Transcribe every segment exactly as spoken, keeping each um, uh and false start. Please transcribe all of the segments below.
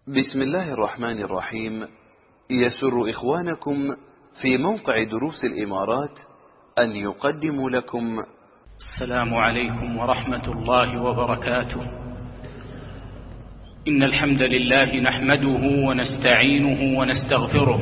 بسم الله الرحمن الرحيم. يسر إخوانكم في موقع دروس الإمارات أن يقدموا لكم السلام عليكم ورحمة الله وبركاته. إن الحمد لله نحمده ونستعينه ونستغفره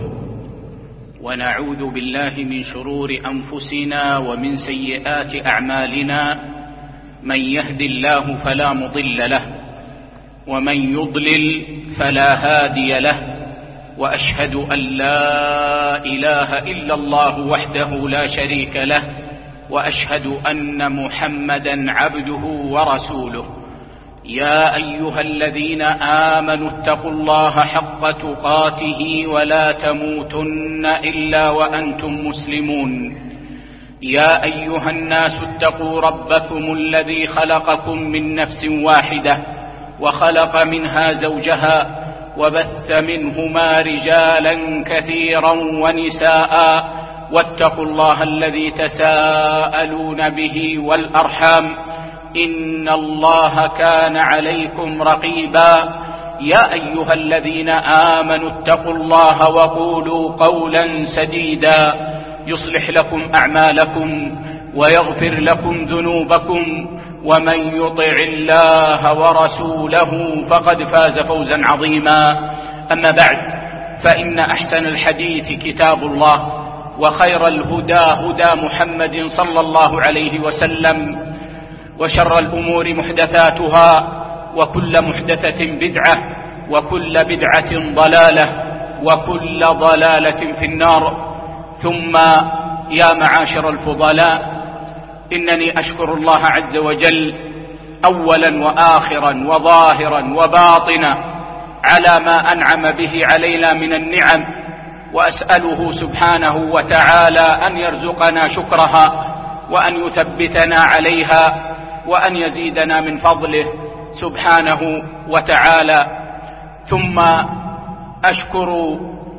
ونعوذ بالله من شرور أنفسنا ومن سيئات أعمالنا. من يهد الله فلا مضل له ومن يضلل فلا هادي له، وأشهد أن لا إله إلا الله وحده لا شريك له، وأشهد أن محمدا عبده ورسوله. يا أيها الذين آمنوا اتقوا الله حق تقاته ولا تموتن إلا وأنتم مسلمون. يا أيها الناس اتقوا ربكم الذي خلقكم من نفس واحدة وخلق منها زوجها وبث منهما رجالا كثيرا ونساء، واتقوا الله الذي تساءلون به والأرحام إن الله كان عليكم رقيبا. يا أيها الذين آمنوا اتقوا الله وقولوا قولا سديدا يصلح لكم أعمالكم ويغفر لكم ذنوبكم، ومن يطع الله ورسوله فقد فاز فوزا عظيما. أما بعد، فإن أحسن الحديث كتاب الله، وخير الهدى هدى محمد صلى الله عليه وسلم، وشر الأمور محدثاتها، وكل محدثة بدعة، وكل بدعة ضلالة، وكل ضلالة في النار. ثم يا معاشر الفضلاء، إنني أشكر الله عز وجل أولا وآخرا وظاهرا وباطنا على ما أنعم به علينا من النعم، وأسأله سبحانه وتعالى أن يرزقنا شكرها وأن يثبتنا عليها وأن يزيدنا من فضله سبحانه وتعالى. ثم أشكر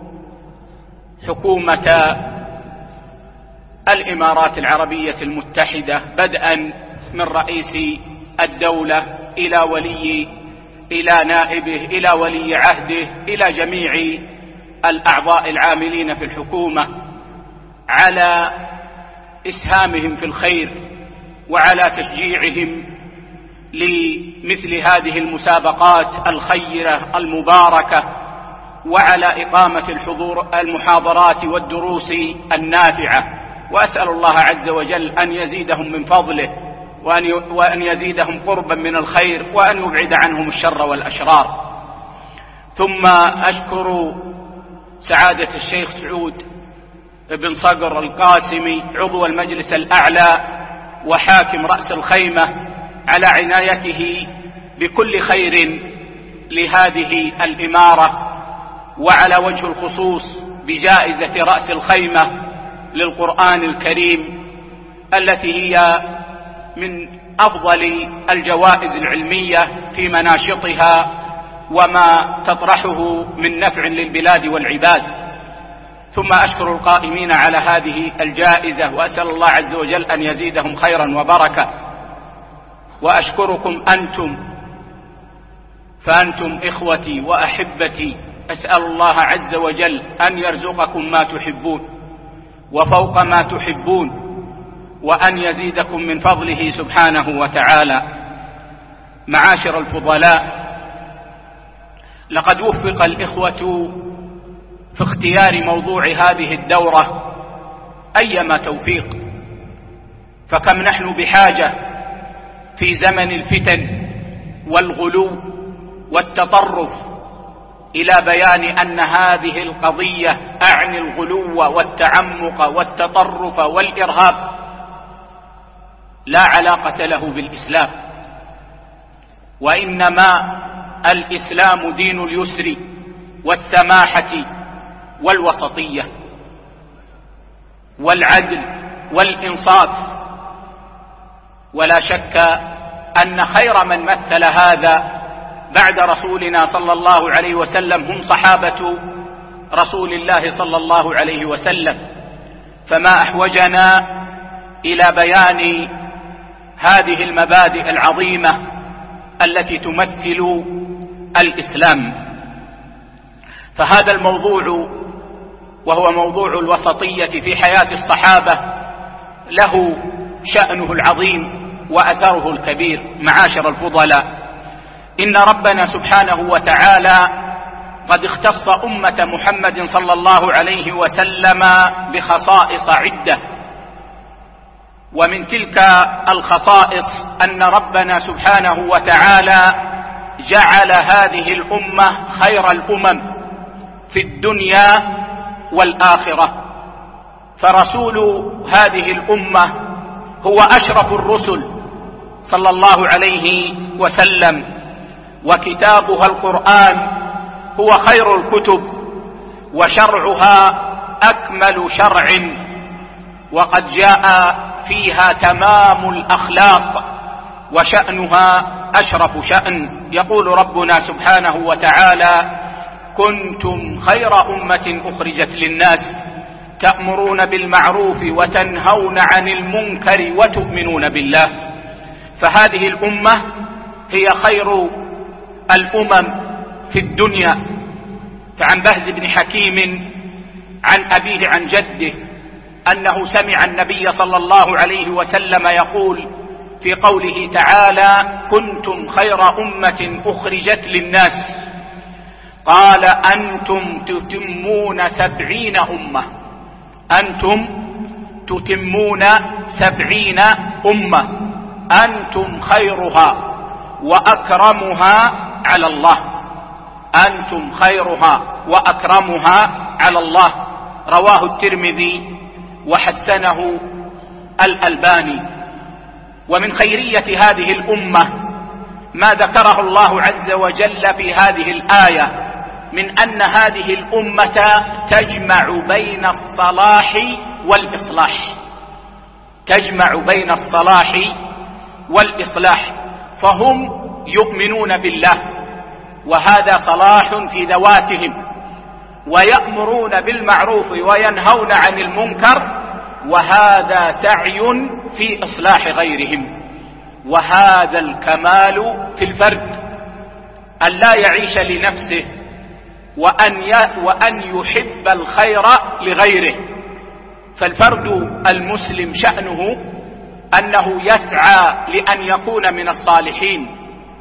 حكومة الإمارات العربية المتحدة، بدءا من رئيس الدولة إلى ولي إلى نائبه إلى ولي عهده إلى جميع الأعضاء العاملين في الحكومة، على إسهامهم في الخير وعلى تشجيعهم لمثل هذه المسابقات الخيرة المباركة، وعلى إقامة الحضور المحاضرات والدروس النافعة. وأسأل الله عز وجل أن يزيدهم من فضله وأن وأن يزيدهم قربا من الخير، وأن يبعد عنهم الشر والأشرار. ثم أشكر سعادة الشيخ سعود بن صقر القاسمي عضو المجلس الأعلى وحاكم رأس الخيمة على عنايته بكل خير لهذه الإمارة، وعلى وجه الخصوص بجائزة رأس الخيمة للقرآن الكريم، التي هي من أفضل الجوائز العلمية في مناشطها وما تطرحه من نفع للبلاد والعباد. ثم أشكر القائمين على هذه الجائزة، وأسأل الله عز وجل أن يزيدهم خيرا وبركة. وأشكركم أنتم، فأنتم إخوتي وأحبتي. أسأل الله عز وجل أن يرزقكم ما تحبون وفوق ما تحبون، وأن يزيدكم من فضله سبحانه وتعالى. معاشر الفضلاء، لقد وفق الإخوة في اختيار موضوع هذه الدورة أيما توفيق، فكم نحن بحاجة في زمن الفتن والغلو والتطرف إلى بيان أن هذه القضية، أعني الغلو والتعمق والتطرف والإرهاب، لا علاقة له بالإسلام، وإنما الإسلام دين اليسر والسماحة والوسطية والعدل والإنصاف. ولا شك أن خير من مثل هذا بعد رسولنا صلى الله عليه وسلم هم صحابة رسول الله صلى الله عليه وسلم، فما أحوجنا إلى بيان هذه المبادئ العظيمة التي تمثل الإسلام. فهذا الموضوع وهو موضوع الوسطية في حياة الصحابة له شأنه العظيم وأثره الكبير. معاشر الفضلاء، إن ربنا سبحانه وتعالى قد اختص أمة محمد صلى الله عليه وسلم بخصائص عدة، ومن تلك الخصائص أن ربنا سبحانه وتعالى جعل هذه الأمة خير الأمم في الدنيا والآخرة، فرسول هذه الأمة هو أشرف الرسل صلى الله عليه وسلم، وكتابها القرآن هو خير الكتب، وشرعها أكمل شرع، وقد جاء فيها تمام الأخلاق، وشأنها أشرف شأن. يقول ربنا سبحانه وتعالى: كنتم خير أمة أخرجت للناس تأمرون بالمعروف وتنهون عن المنكر وتؤمنون بالله. فهذه الأمة هي خير الأمم في الدنيا. فعن بهز بن حكيم عن أبيه عن جده أنه سمع النبي صلى الله عليه وسلم يقول في قوله تعالى: كنتم خير أمة أخرجت للناس، قال: أنتم تتمون سبعين أمة، أنتم تتمون سبعين أمة، أنتم خيرها وأكرمها على الله، أنتم خيرها وأكرمها على الله. رواه الترمذي وحسنه الألباني. ومن خيرية هذه الأمة ما ذكره الله عز وجل في هذه الآية من أن هذه الأمة تجمع بين الصلاح والإصلاح، تجمع بين الصلاح والإصلاح، فهم يؤمنون بالله وهذا صلاح في ذواتهم، ويأمرون بالمعروف وينهون عن المنكر وهذا سعي في إصلاح غيرهم. وهذا الكمال في الفرد، أن لا يعيش لنفسه وأن وأن يحب الخير لغيره. فالفرد المسلم شأنه أنه يسعى لأن يكون من الصالحين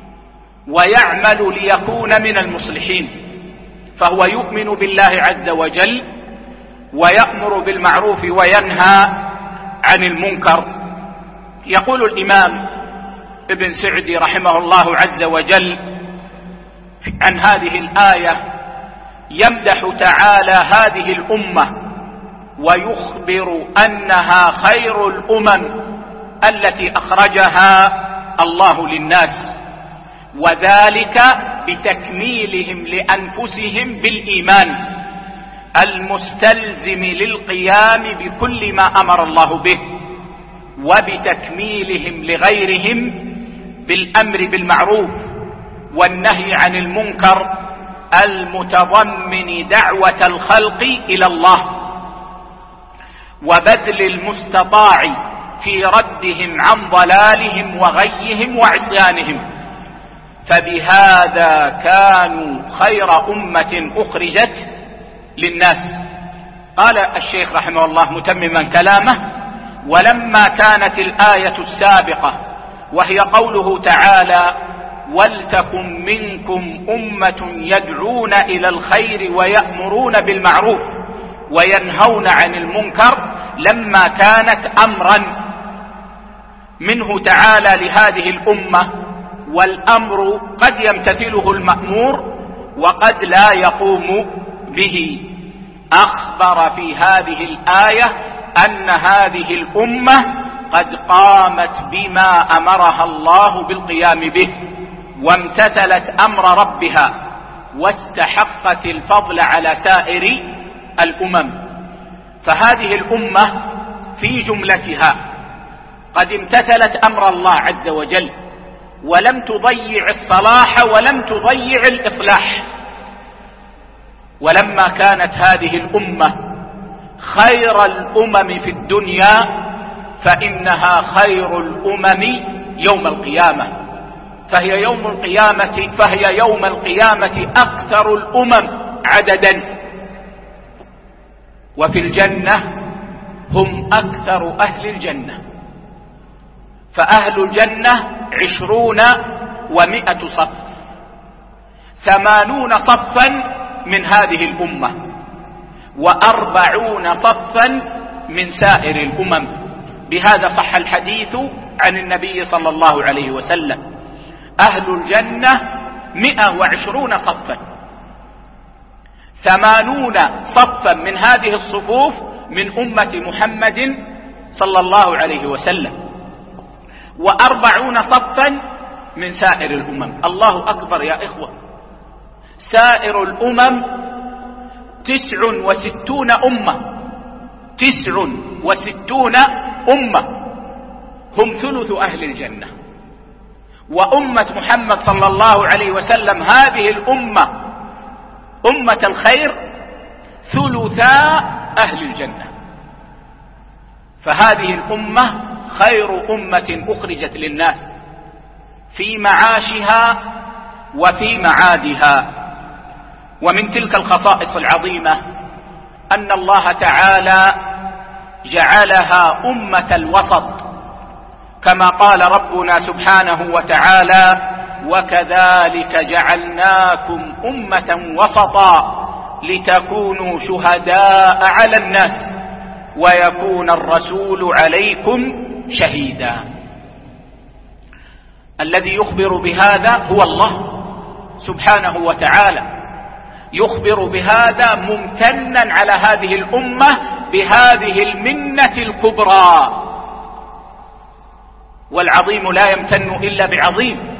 ويعمل ليكون من المصلحين، فهو يؤمن بالله عز وجل ويأمر بالمعروف وينهى عن المنكر. يقول الإمام ابن سعدي رحمه الله عز وجل عن هذه الآية: يمدح تعالى هذه الأمة ويخبر أنها خير الأمم التي أخرجها الله للناس، وذلك بتكميلهم لأنفسهم بالإيمان المستلزم للقيام بكل ما أمر الله به، وبتكميلهم لغيرهم بالأمر بالمعروف والنهي عن المنكر المتضمن دعوة الخلق إلى الله، وبذل المستطاع في ردهم عن ضلالهم وغيهم وعصيانهم، فبهذا كانوا خير أمة أخرجت للناس. قال الشيخ رحمه الله متمما كلامه: ولما كانت الآية السابقة وهي قوله تعالى: ولتكن منكم أمة يدعون إلى الخير ويأمرون بالمعروف وينهون عن المنكر، لما كانت أمرا منه تعالى لهذه الأمة، والأمر قد يمتثله المأمور وقد لا يقوم به، أخبر في هذه الآية أن هذه الأمة قد قامت بما أمرها الله بالقيام به، وامتثلت أمر ربها، واستحقت الفضل على سائر الأمم. فهذه الأمة في جملتها قد امتثلت أمر الله عز وجل، ولم تضيع الصلاح ولم تضيع الإصلاح. ولما كانت هذه الأمة خير الأمم في الدنيا فإنها خير الأمم يوم القيامة، فهي يوم القيامة فهي يوم القيامة أكثر الأمم عددا، وفي الجنة هم أكثر أهل الجنة، فأهل الجنة عشرون ومائة صف، ثمانون صفا من هذه الأمة، وأربعون صفا من سائر الأمم. بهذا صح الحديث عن النبي صلى الله عليه وسلم: أهل الجنة مئة وعشرون صفا، ثمانون صفا من هذه الصفوف من أمة محمد صلى الله عليه وسلم، وأربعون صفا من سائر الأمم. الله أكبر يا إخوة، سائر الأمم تسع وستون أمة، تسع وستون أمة هم ثلث أهل الجنة، وأمة محمد صلى الله عليه وسلم هذه الأمة أمة الخير ثلثا أهل الجنة. فهذه الأمة خير أمة أخرجت للناس في معاشها وفي معادها. ومن تلك الخصائص العظيمة أن الله تعالى جعلها أمة الوسط، كما قال ربنا سبحانه وتعالى: وكذلك جعلناكم أمة وسطا لتكونوا شهداء على الناس ويكون الرسول عليكم شهيدا. الذي يخبر بهذا هو الله سبحانه وتعالى، يخبر بهذا ممتنا على هذه الأمة بهذه المنة الكبرى. والعظيم لا يمتن إلا بعظيم،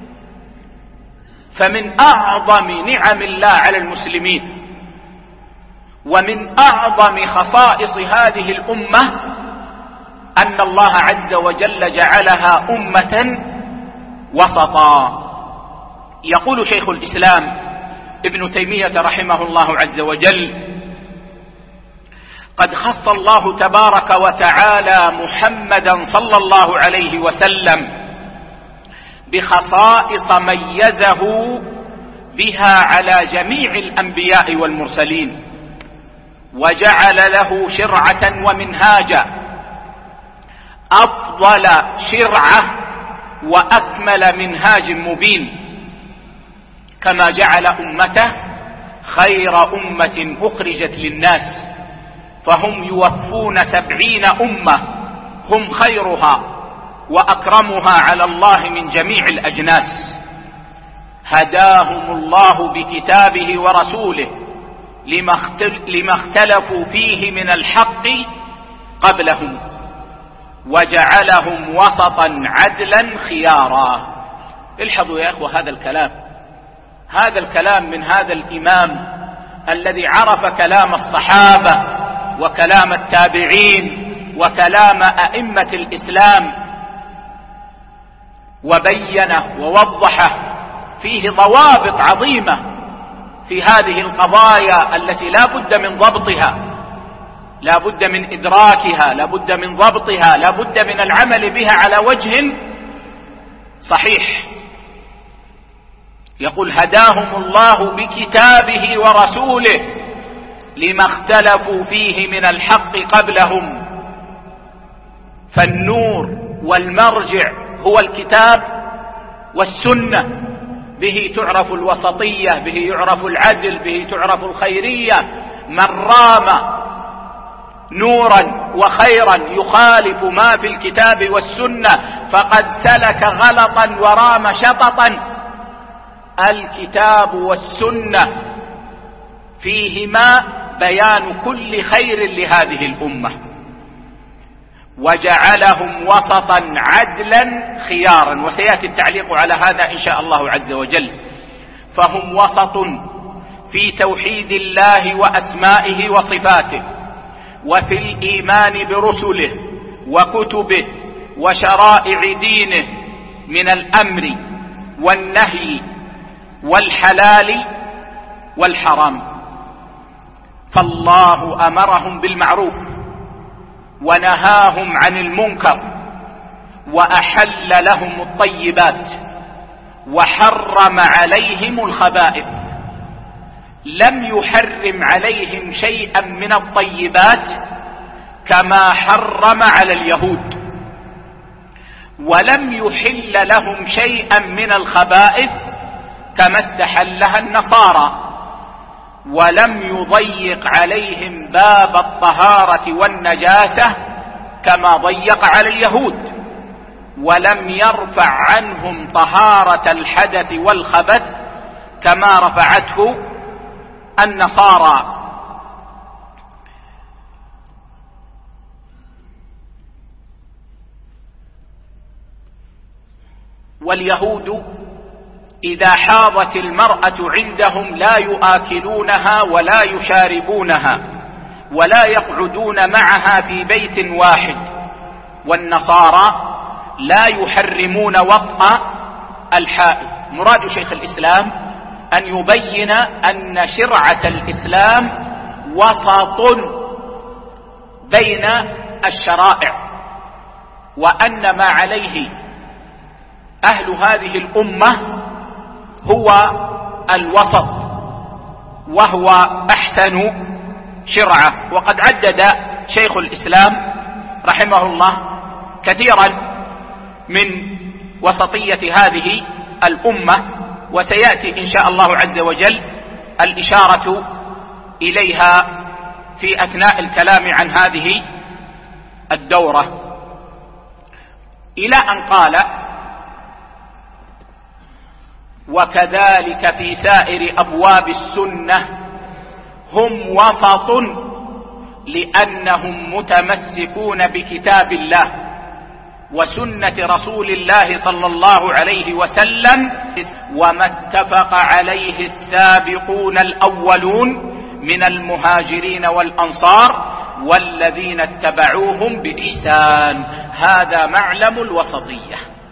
فمن أعظم نعم الله على المسلمين ومن أعظم خصائص هذه الأمة أن الله عز وجل جعلها أمة وسطا. يقول شيخ الإسلام ابن تيمية رحمه الله عز وجل: قد خص الله تبارك وتعالى محمدا صلى الله عليه وسلم بخصائص ميزه بها على جميع الأنبياء والمرسلين، وجعل له شرعة ومنهاجا، أفضل شرعة وأكمل منهاج مبين، كما جعل أمته خير أمة أخرجت للناس، فهم يوفون سبعين أمة هم خيرها وأكرمها على الله من جميع الأجناس. هداهم الله بكتابه ورسوله لما اختلفوا فيه من الحق قبلهم، وجعلهم وسطا عدلا خيارا. الحظوا يا أخوة هذا الكلام، هذا الكلام من هذا الإمام الذي عرف كلام الصحابة وكلام التابعين وكلام أئمة الإسلام وبينه ووضحه، فيه ضوابط عظيمة في هذه القضايا التي لا بد من ضبطها، لا بد من إدراكها، لا بد من ضبطها، لا بد من العمل بها على وجه صحيح. يقول: هداهم الله بكتابه ورسوله لما اختلفوا فيه من الحق قبلهم. فالنور والمرجع هو الكتاب والسنة، به تعرف الوسطية، به يعرف العدل، به تعرف الخيرية. من رام نورا وخيرا يخالف ما في الكتاب والسنة فقد سلك غلطا ورام شططا. الكتاب والسنة فيهما بيان كل خير لهذه الأمة، وجعلهم وسطا عدلا خيارا، وسيأتي التعليق على هذا إن شاء الله عز وجل. فهم وسط في توحيد الله وأسمائه وصفاته، وفي الإيمان برسله وكتبه وشرائع دينه من الأمر والنهي والحلال والحرام. فالله أمرهم بالمعروف ونهاهم عن المنكر، وأحل لهم الطيبات وحرم عليهم الخبائث. لم يحرم عليهم شيئا من الطيبات كما حرم على اليهود، ولم يحل لهم شيئا من الخبائث كما استحلها النصارى، ولم يضيق عليهم باب الطهارة والنجاسة كما ضيق على اليهود، ولم يرفع عنهم طهارة الحدث والخبث كما رفعته النصارى. واليهود إذا حاضت المرأة عندهم لا يؤكلونها ولا يشاربونها ولا يقعدون معها في بيت واحد، والنصارى لا يحرمون وطأ الحائض. مراد شيخ الإسلام أن يبين أن شرعة الإسلام وسط بين الشرائع، وأن ما عليه أهل هذه الأمة هو الوسط، وهو أحسن شرعة. وقد عدد شيخ الإسلام رحمه الله كثيرا من وسطية هذه الأمة، وسيأتي إن شاء الله عز وجل الإشارة إليها في أثناء الكلام عن هذه الدورة، إلى أن قال: وكذلك في سائر أبواب السنة هم وسط لأنهم متمسكون بكتاب الله وسنة رسول الله صلى الله عليه وسلم، وما اتفق عليه السابقون الأولون من المهاجرين والأنصار والذين اتبعوهم بإحسان. هذا معلم الوسطية،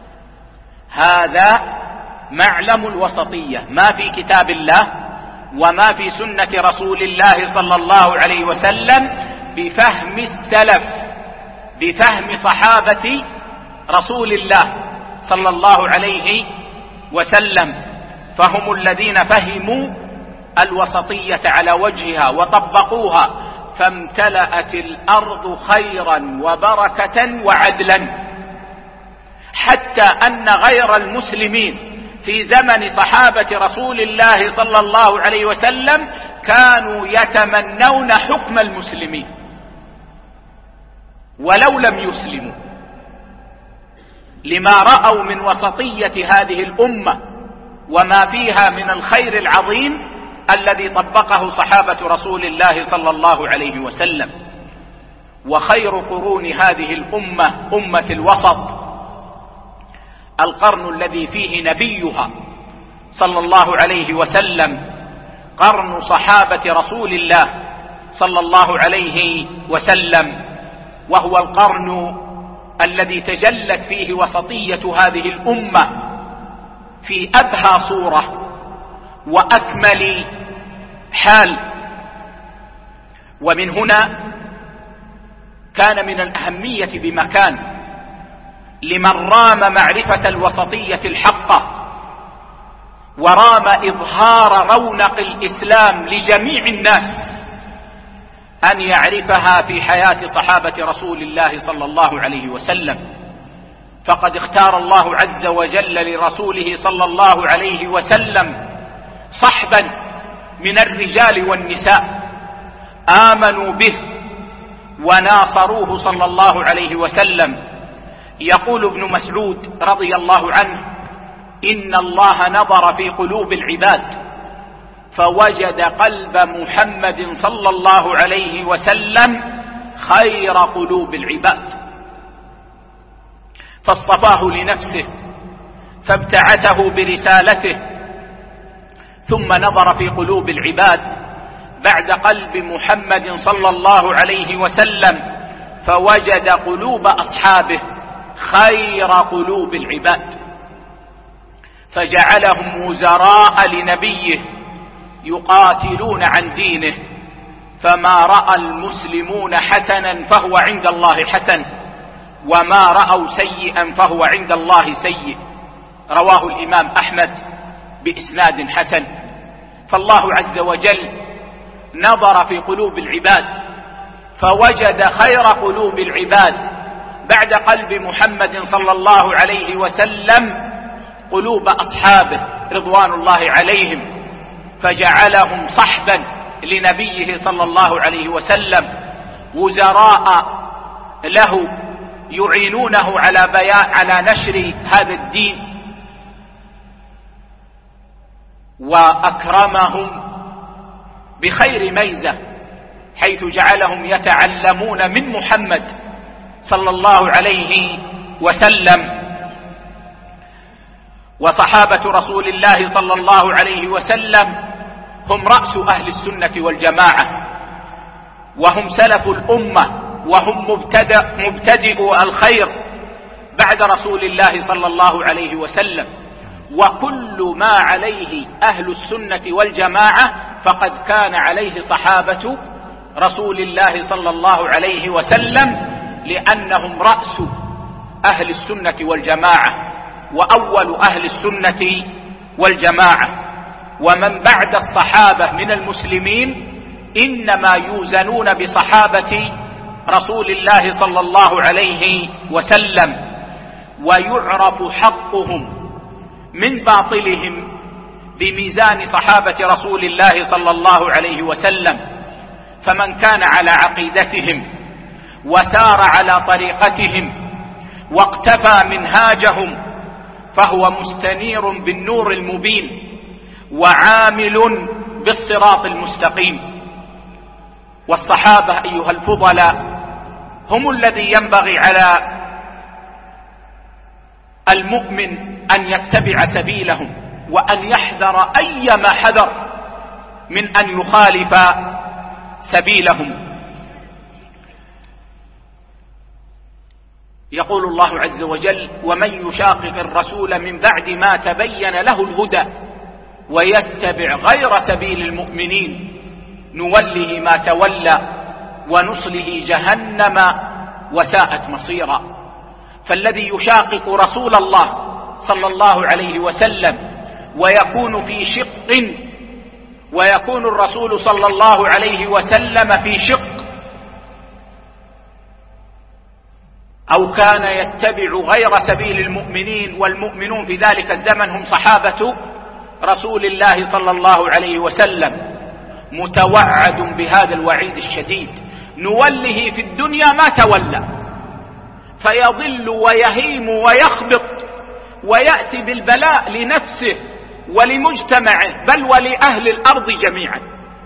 هذا معلم الوسطية، ما في كتاب الله وما في سنة رسول الله صلى الله عليه وسلم بفهم السلف، بفهم صحابة رسول الله صلى الله عليه وسلم، فهم الذين فهموا الوسطية على وجهها وطبقوها، فامتلأت الأرض خيرا وبركة وعدلا، حتى أن غير المسلمين في زمن صحابة رسول الله صلى الله عليه وسلم كانوا يتمنون حكم المسلمين ولو لم يسلموا، لما رأوا من وسطية هذه الأمة وما فيها من الخير العظيم الذي طبقه صحابة رسول الله صلى الله عليه وسلم. وخير قرون هذه الأمة أمة الوسط، القرن الذي فيه نبيها صلى الله عليه وسلم، قرن صحابة رسول الله صلى الله عليه وسلم، وهو القرن الذي تجلت فيه وسطية هذه الأمة في أبهى صورة وأكمل حال. ومن هنا كان من الأهمية بمكان لمن رام معرفة الوسطية الحقة ورام إظهار رونق الإسلام لجميع الناس أن يعرفها في حياة صحابة رسول الله صلى الله عليه وسلم. فقد اختار الله عز وجل لرسوله صلى الله عليه وسلم صحبا من الرجال والنساء آمنوا به وناصروه صلى الله عليه وسلم. يقول ابن مسعود رضي الله عنه: إن الله نظر في قلوب العباد فوجد قلب محمد صلى الله عليه وسلم خير قلوب العباد، فاصطفاه لنفسه فابتعثه برسالته، ثم نظر في قلوب العباد بعد قلب محمد صلى الله عليه وسلم فوجد قلوب أصحابه خير قلوب العباد، فجعلهم وزراء لنبيه يقاتلون عن دينه، فما رأى المسلمون حسنا فهو عند الله حسن، وما رأوا سيئا فهو عند الله سيء. رواه الإمام أحمد بإسناد حسن. فالله عز وجل نظر في قلوب العباد فوجد خير قلوب العباد بعد قلب محمد صلى الله عليه وسلم قلوب أصحابه رضوان الله عليهم، فجعلهم صحبا لنبيه صلى الله عليه وسلم، وزراء له يعينونه على بيان على نشر هذا الدين، وأكرمهم بخير ميزة حيث جعلهم يتعلمون من محمد صلى الله عليه وسلم. وصحابة رسول الله صلى الله عليه وسلم هم رأس أهل السنة والجماعة، وهم سلف الأمة، وهم مبتدأ مبتدئوا الخير بعد رسول الله صلى الله عليه وسلم. وكل ما عليه أهل السنة والجماعة فقد كان عليه صحابة رسول الله صلى الله عليه وسلم، لأنهم رأس أهل السنة والجماعة وأول أهل السنة والجماعة. ومن بعد الصحابة من المسلمين إنما يوزنون بصحابة رسول الله صلى الله عليه وسلم، ويعرف حقهم من باطلهم بميزان صحابة رسول الله صلى الله عليه وسلم. فمن كان على عقيدتهم وسار على طريقتهم واقتفى منهاجهم فهو مستنير بالنور المبين وعامل بالصراط المستقيم. والصحابة أيها الفضلاء هم الذي ينبغي على المؤمن أن يتبع سبيلهم وأن يحذر أيما حذر من أن يخالف سبيلهم. يقول الله عز وجل: ومن يشاقق الرسول من بعد ما تبين له الهدى ويتبع غير سبيل المؤمنين نوله ما تولى ونصله جهنم وساءت مصيرا. فالذي يشاقق رسول الله صلى الله عليه وسلم ويكون في شق ويكون الرسول صلى الله عليه وسلم في شق، أو كان يتبع غير سبيل المؤمنين والمؤمنون في ذلك الزمن هم صحابة رسول الله صلى الله عليه وسلم، متوعد بهذا الوعيد الشديد: نوله في الدنيا ما تولى، فيضل ويهيم ويخبط ويأتي بالبلاء لنفسه ولمجتمعه بل ولأهل الأرض جميعا،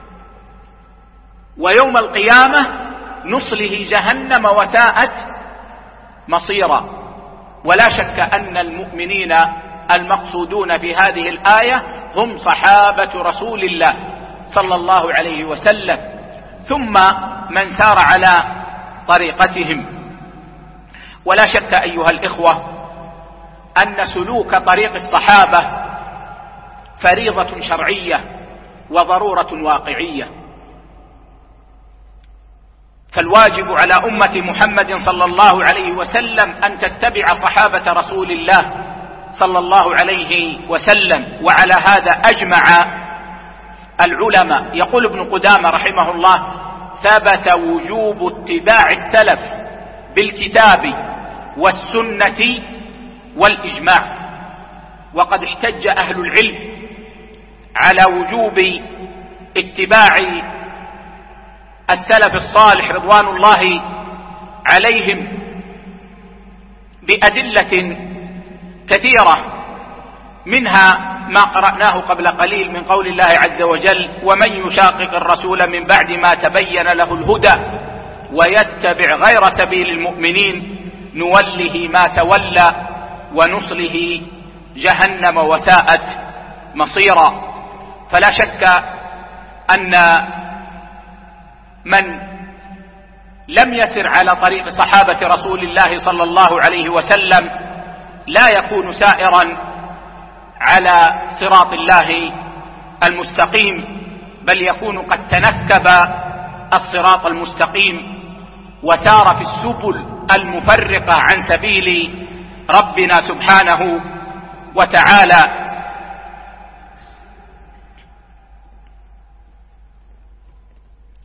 ويوم القيامة نصله جهنم وساءت مصيرا. ولا شك أن المؤمنين المقصودون في هذه الآية هم صحابة رسول الله صلى الله عليه وسلم، ثم من سار على طريقتهم. ولا شك أيها الإخوة أن سلوك طريق الصحابة فريضة شرعية وضرورة واقعية، فالواجب على أمة محمد صلى الله عليه وسلم أن تتبع صحابة رسول الله صلى الله عليه وسلم. وعلى هذا أجمع العلماء. يقول ابن قدامة رحمه الله: ثبت وجوب اتباع السلف بالكتاب والسنة والإجماع. وقد احتج أهل العلم على وجوب اتباع السلف الصالح رضوان الله عليهم بأدلة كثيرة، منها ما قرأناه قبل قليل من قول الله عز وجل: ومن يشاقق الرسول من بعد ما تبين له الهدى ويتبع غير سبيل المؤمنين نوله ما تولى ونصله جهنم وساءت مصيرا. فلا شك أن من لم يسر على طريق صحابة رسول الله صلى الله عليه وسلم لا يكون سائرا على صراط الله المستقيم، بل يكون قد تنكب الصراط المستقيم وسار في السبل المفرقة عن سبيل ربنا سبحانه وتعالى.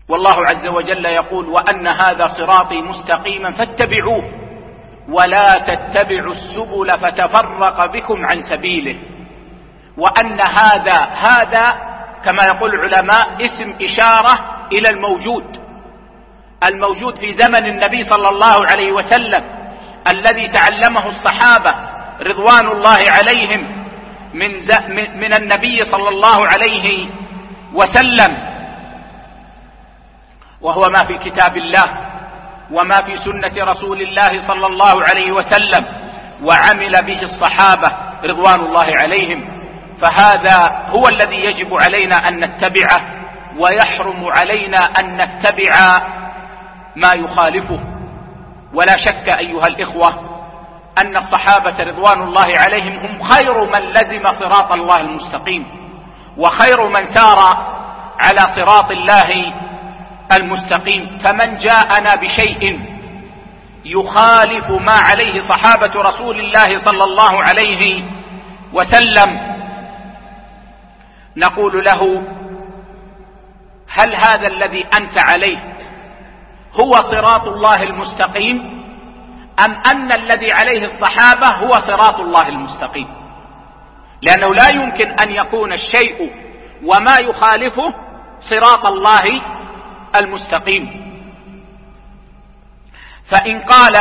والله عز وجل يقول: وأن هذا صراطي مستقيما فاتبعوه ولا تتبعوا السبل فتفرق بكم عن سبيله. وأن هذا هذا كما يقول العلماء اسم إشارة إلى الموجود الموجود في زمن النبي صلى الله عليه وسلم، الذي تعلمه الصحابة رضوان الله عليهم من, من النبي صلى الله عليه وسلم، وهو ما في كتاب الله وما في سنة رسول الله صلى الله عليه وسلم، وعمل به الصحابة رضوان الله عليهم. فهذا هو الذي يجب علينا أن نتبعه، ويحرم علينا أن نتبع ما يخالفه. ولا شك أيها الإخوة أن الصحابة رضوان الله عليهم هم خير من لزم صراط الله المستقيم، وخير من سار على صراط الله المستقيم. فمن جاءنا بشيء يخالف ما عليه صحابة رسول الله صلى الله عليه وسلم نقول له: هل هذا الذي أنت عليه هو صراط الله المستقيم، أم أن الذي عليه الصحابة هو صراط الله المستقيم؟ لأنه لا يمكن أن يكون الشيء وما يخالفه صراط الله المستقيم. فإن قال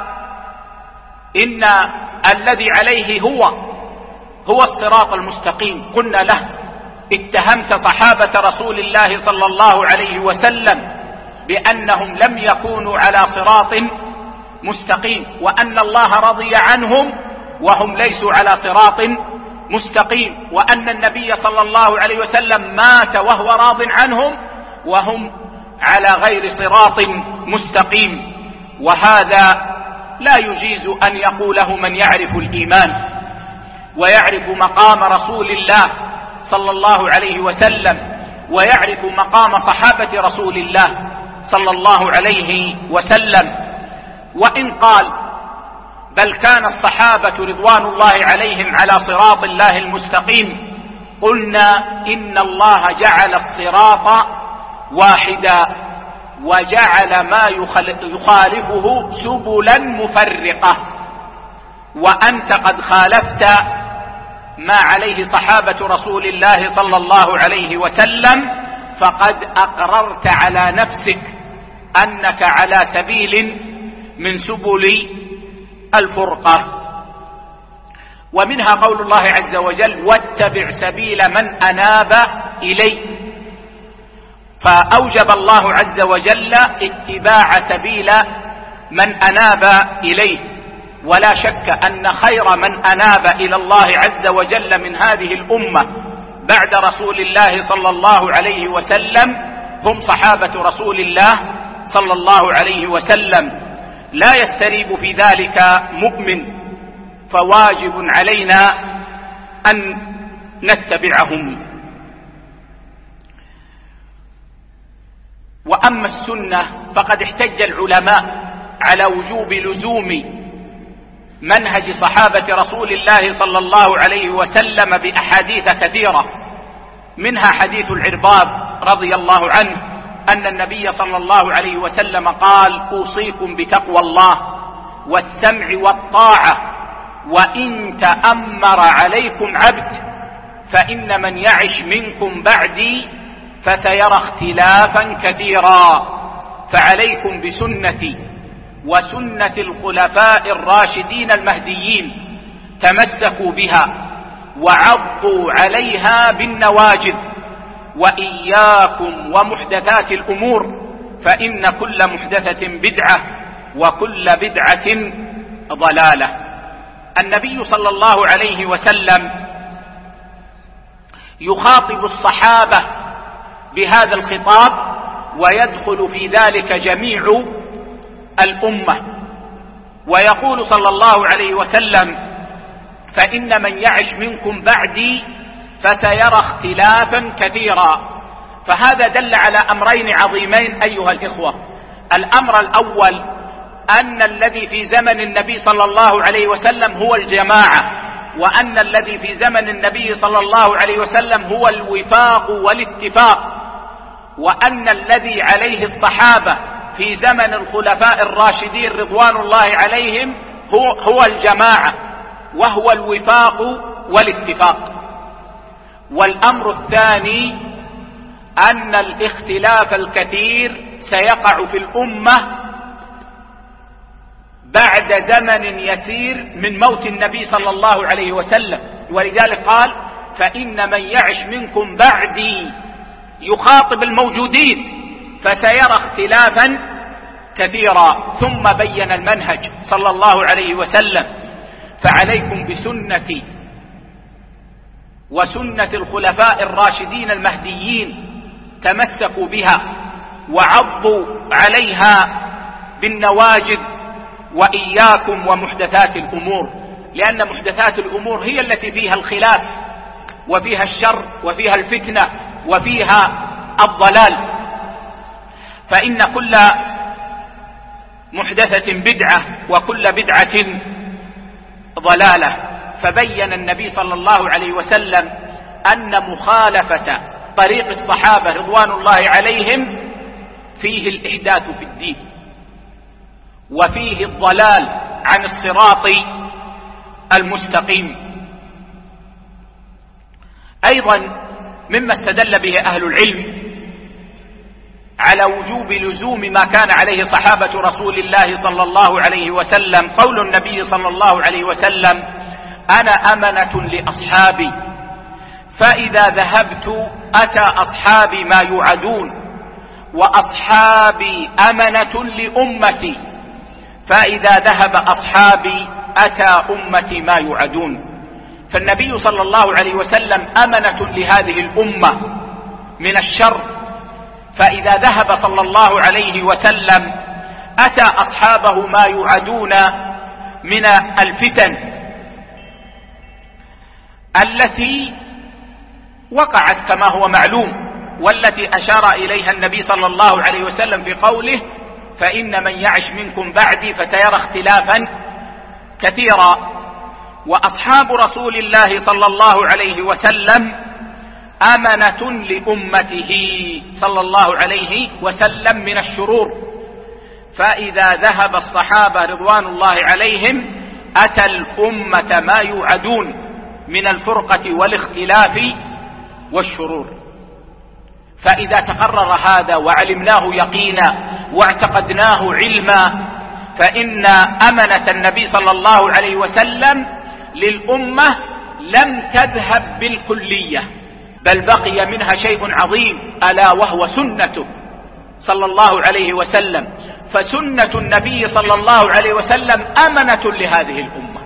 إن الذي عليه هو هو الصراط المستقيم، قلنا له: اتهمت صحابة رسول الله صلى الله عليه وسلم بأنهم لم يكونوا على صراط مستقيم، وأن الله رضي عنهم وهم ليسوا على صراط مستقيم، وأن النبي صلى الله عليه وسلم مات وهو راض عنهم وهم على غير صراط مستقيم. وهذا لا يجيز أن يقوله من يعرف الإيمان ويعرف مقام رسول الله صلى الله عليه وسلم ويعرف مقام صحابة رسول الله صلى الله عليه وسلم. وإن قال: بل كان الصحابة رضوان الله عليهم على صراط الله المستقيم، قلنا: إن الله جعل الصراط واحدا وجعل ما يخالفه سبلا مفرقة، وأنت قد خالفت ما عليه صحابة رسول الله صلى الله عليه وسلم، فقد أقررت على نفسك أنك على سبيل من سبل الفرقة. ومنها قول الله عز وجل: واتبع سبيل من أناب إلي. فأوجب الله عز وجل اتباع سبيل من أناب إليه. ولا شك أن خير من أناب إلى الله عز وجل من هذه الأمة بعد رسول الله صلى الله عليه وسلم هم صحابة رسول الله صلى الله عليه وسلم، لا يستريب في ذلك مؤمن، فواجب علينا أن نتبعهم. وأما السنة فقد احتج العلماء على وجوب لزوم منهج صحابة رسول الله صلى الله عليه وسلم بأحاديث كثيرة، منها حديث العرباض رضي الله عنه أن النبي صلى الله عليه وسلم قال: أوصيكم بتقوى الله والسمع والطاعة وإن تأمر عليكم عبد، فإن من يعش منكم بعدي فسيرى اختلافا كثيرا، فعليكم بسنتي وسنة الخلفاء الراشدين المهديين، تمسكوا بها وعضوا عليها بالنواجذ، وإياكم ومحدثات الأمور، فإن كل محدثة بدعة وكل بدعة ضلالة. النبي صلى الله عليه وسلم يخاطب الصحابة بهذا الخطاب، ويدخل في ذلك جميع الأمة، ويقول صلى الله عليه وسلم: فإن من يعش منكم بعدي فسيرى اختلافا كثيرا. فهذا دل على أمرين عظيمين أيها الإخوة. الأمر الأول أن الذي في زمن النبي صلى الله عليه وسلم هو الجماعة، وأن الذي في زمن النبي صلى الله عليه وسلم هو الوفاق والاتفاق. وأن الذي عليه الصحابة في زمن الخلفاء الراشدين رضوان الله عليهم هو, هو الجماعة وهو الوفاق والاتفاق. والأمر الثاني أن الاختلاف الكثير سيقع في الأمة بعد زمن يسير من موت النبي صلى الله عليه وسلم، ولذلك قال فإن من يعش منكم بعدي، يخاطب الموجودين، فسيرى اختلافا كثيرا. ثم بين المنهج صلى الله عليه وسلم: فعليكم بسنتي وسنة الخلفاء الراشدين المهديين، تمسكوا بها وعضوا عليها بالنواجذ، وإياكم ومحدثات الأمور، لأن محدثات الأمور هي التي فيها الخلاف وفيها الشر وفيها الفتنة وفيها الضلال. فإن كل محدثة بدعة وكل بدعة ضلالة. فبين النبي صلى الله عليه وسلم أن مخالفة طريق الصحابة رضوان الله عليهم فيه الإحداث في الدين، وفيه الضلال عن الصراط المستقيم. أيضا مما استدل به أهل العلم على وجوب لزوم ما كان عليه صحابة رسول الله صلى الله عليه وسلم قول النبي صلى الله عليه وسلم: أنا أمنة لأصحابي، فإذا ذهبت أتى أصحابي ما يوعدون، وأصحابي أمنة لأمتي، فإذا ذهب أصحابي أتى أمتي ما يوعدون. فالنبي صلى الله عليه وسلم أمنة لهذه الأمة من الشر، فإذا ذهب صلى الله عليه وسلم أتى أصحابه ما يوعدون من الفتن التي وقعت كما هو معلوم، والتي أشار إليها النبي صلى الله عليه وسلم في قوله: فإن من يعش منكم بعدي فسيرى اختلافا كثيرا. وأصحاب رسول الله صلى الله عليه وسلم أمنة لأمته صلى الله عليه وسلم من الشرور، فإذا ذهب الصحابة رضوان الله عليهم أتى الأمة ما يوعدون من الفرقة والاختلاف والشرور. فإذا تقرر هذا وعلمناه يقينا واعتقدناه علما، فإن أمنة النبي صلى الله عليه وسلم للأمة لم تذهب بالكلية، بل بقي منها شيء عظيم، ألا وهو سنته صلى الله عليه وسلم. فسنة النبي صلى الله عليه وسلم أمنة لهذه الأمة،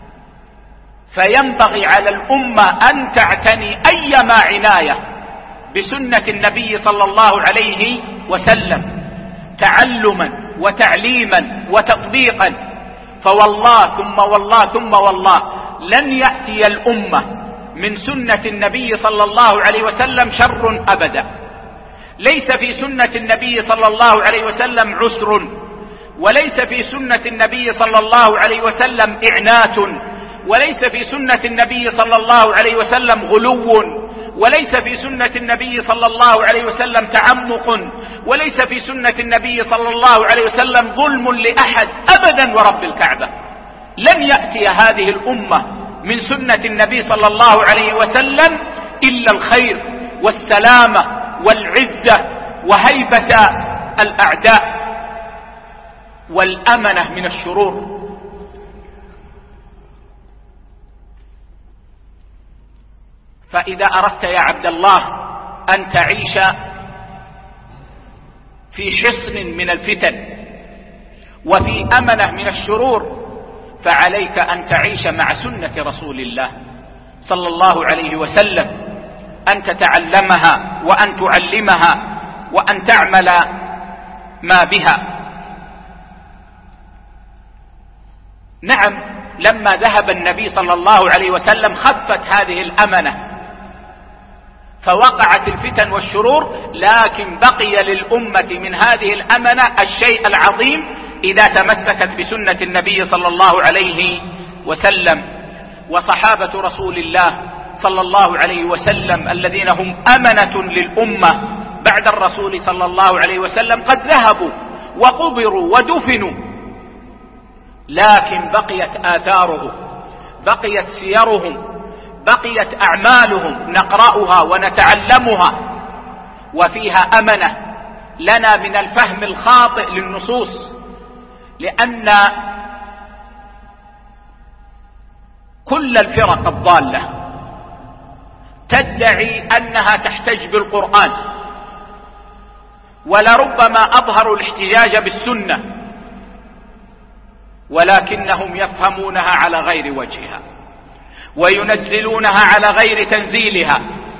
فينبغي على الأمة أن تعتني أيما عناية بسنة النبي صلى الله عليه وسلم تعلما وتعليما وتطبيقا. فوالله ثم والله ثم والله لن يأتي الأمة من سنة النبي صلى الله عليه وسلم شر أبدا. ليس في سنة النبي صلى الله عليه وسلم عسر، وليس في سنة النبي صلى الله عليه وسلم إعنات، وليس في سنة النبي صلى الله عليه وسلم غلو، وليس في سنة النبي صلى الله عليه وسلم تعمق، وليس في سنة النبي صلى الله عليه وسلم ظلم لأحد أبدا ورب الكعبة. لن يأتي هذه الأمة من سنة النبي صلى الله عليه وسلم إلا الخير والسلامة والعزة وهيبة الأعداء والأمنة من الشرور. فإذا أردت يا عبد الله أن تعيش في حصن من الفتن وفي أمنة من الشرور، فعليك أن تعيش مع سنة رسول الله صلى الله عليه وسلم، أن تتعلمها وأن تعلمها وأن تعمل ما بها. نعم، لما ذهب النبي صلى الله عليه وسلم خفت هذه الأمنة فوقعت الفتن والشرور، لكن بقي للأمة من هذه الأمنة الشيء العظيم إذا تمسكت بسنة النبي صلى الله عليه وسلم. وصحابة رسول الله صلى الله عليه وسلم الذين هم أمنة للأمة بعد الرسول صلى الله عليه وسلم قد ذهبوا وقبروا ودفنوا، لكن بقيت آثارهم، بقيت سيرهم، بقيت أعمالهم نقرأها ونتعلمها، وفيها أمنة لنا من الفهم الخاطئ للنصوص، لأن كل الفرق الضالة تدعي أنها تحتج بالقرآن، ولربما أظهروا الاحتجاج بالسنة، ولكنهم يفهمونها على غير وجهها وينزلونها على غير تنزيلها.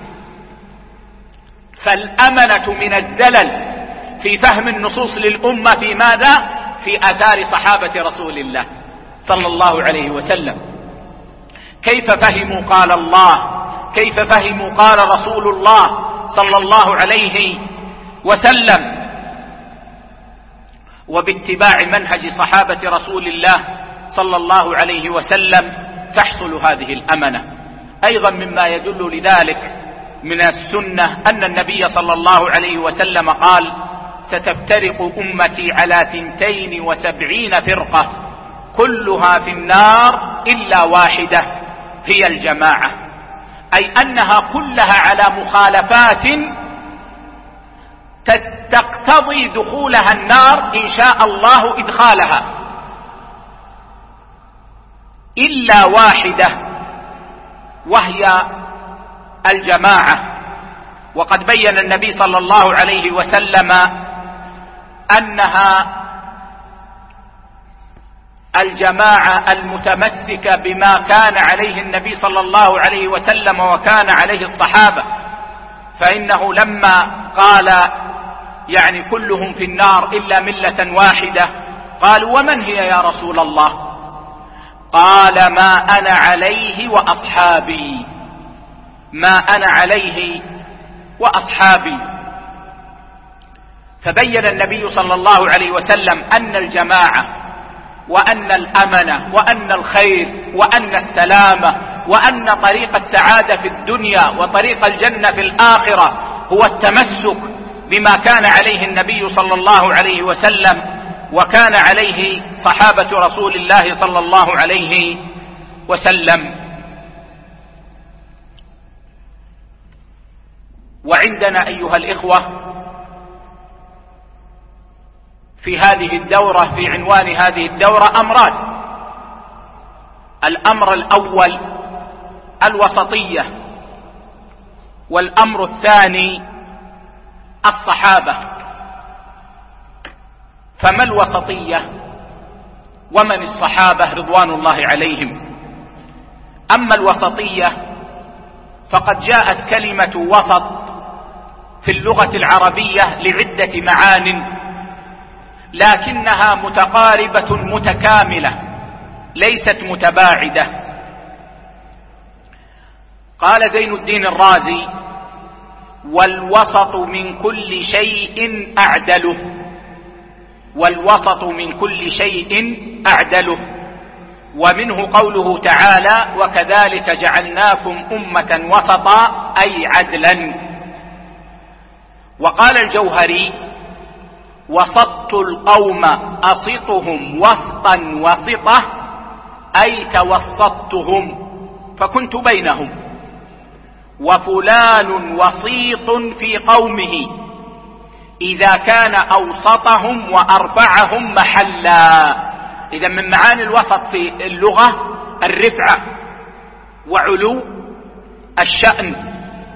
فالأمنة من الزلل في فهم النصوص للأمة في ماذا؟ في آثار صحابة رسول الله صلى الله عليه وسلم. كيف فهموا قال الله، كيف فهموا قال رسول الله صلى الله عليه وسلم، وباتباع منهج صحابة رسول الله صلى الله عليه وسلم تحصل هذه الأمنة. أيضا مما يدل لذلك من السنة أن النبي صلى الله عليه وسلم قال: ستفترق أمتي على ثنتين وسبعين فرقة كلها في النار إلا واحدة هي الجماعة، أي أنها كلها على مخالفات تقتضي دخولها النار إن شاء الله إدخالها، إلا واحدة وهي الجماعة. وقد بين النبي صلى الله عليه وسلم أنها الجماعة المتمسكة بما كان عليه النبي صلى الله عليه وسلم وكان عليه الصحابة، فإنه لما قال يعني كلهم في النار إلا ملة واحدة قالوا: ومن هي يا رسول الله؟ قال: ما أنا عليه وأصحابي، ما أنا عليه وأصحابي. فبين النبي صلى الله عليه وسلم أن الجماعة وأن الأمنة وأن الخير وأن السلامة وأن طريق السعادة في الدنيا وطريق الجنة في الآخرة هو التمسك بما كان عليه النبي صلى الله عليه وسلم وكان عليه صحابة رسول الله صلى الله عليه وسلم. وعندنا أيها الإخوة في هذه الدورة، في عنوان هذه الدورة، أمران. الأمر الأول الوسطية، والأمر الثاني الصحابة. فما الوسطية ومن الصحابة رضوان الله عليهم؟ أما الوسطية فقد جاءت كلمة وسط في اللغة العربية لعدة معان، لكنها متقاربة متكاملة ليست متباعدة. قال زين الدين الرازي: والوسط من كل شيء أعدله، والوسط من كل شيء أعدله. ومنه قوله تعالى: وكذلك جعلناكم أمة وسطا، أي عدلا. وقال الجوهري: وسطت القوم أسطهم وسطا وسطة، أي توسطتهم فكنت بينهم. وفلان وسيط في قومه إذا كان أوسطهم وأرفعهم محلا. إذا من معاني الوسط في اللغة الرفعة وعلو الشأن.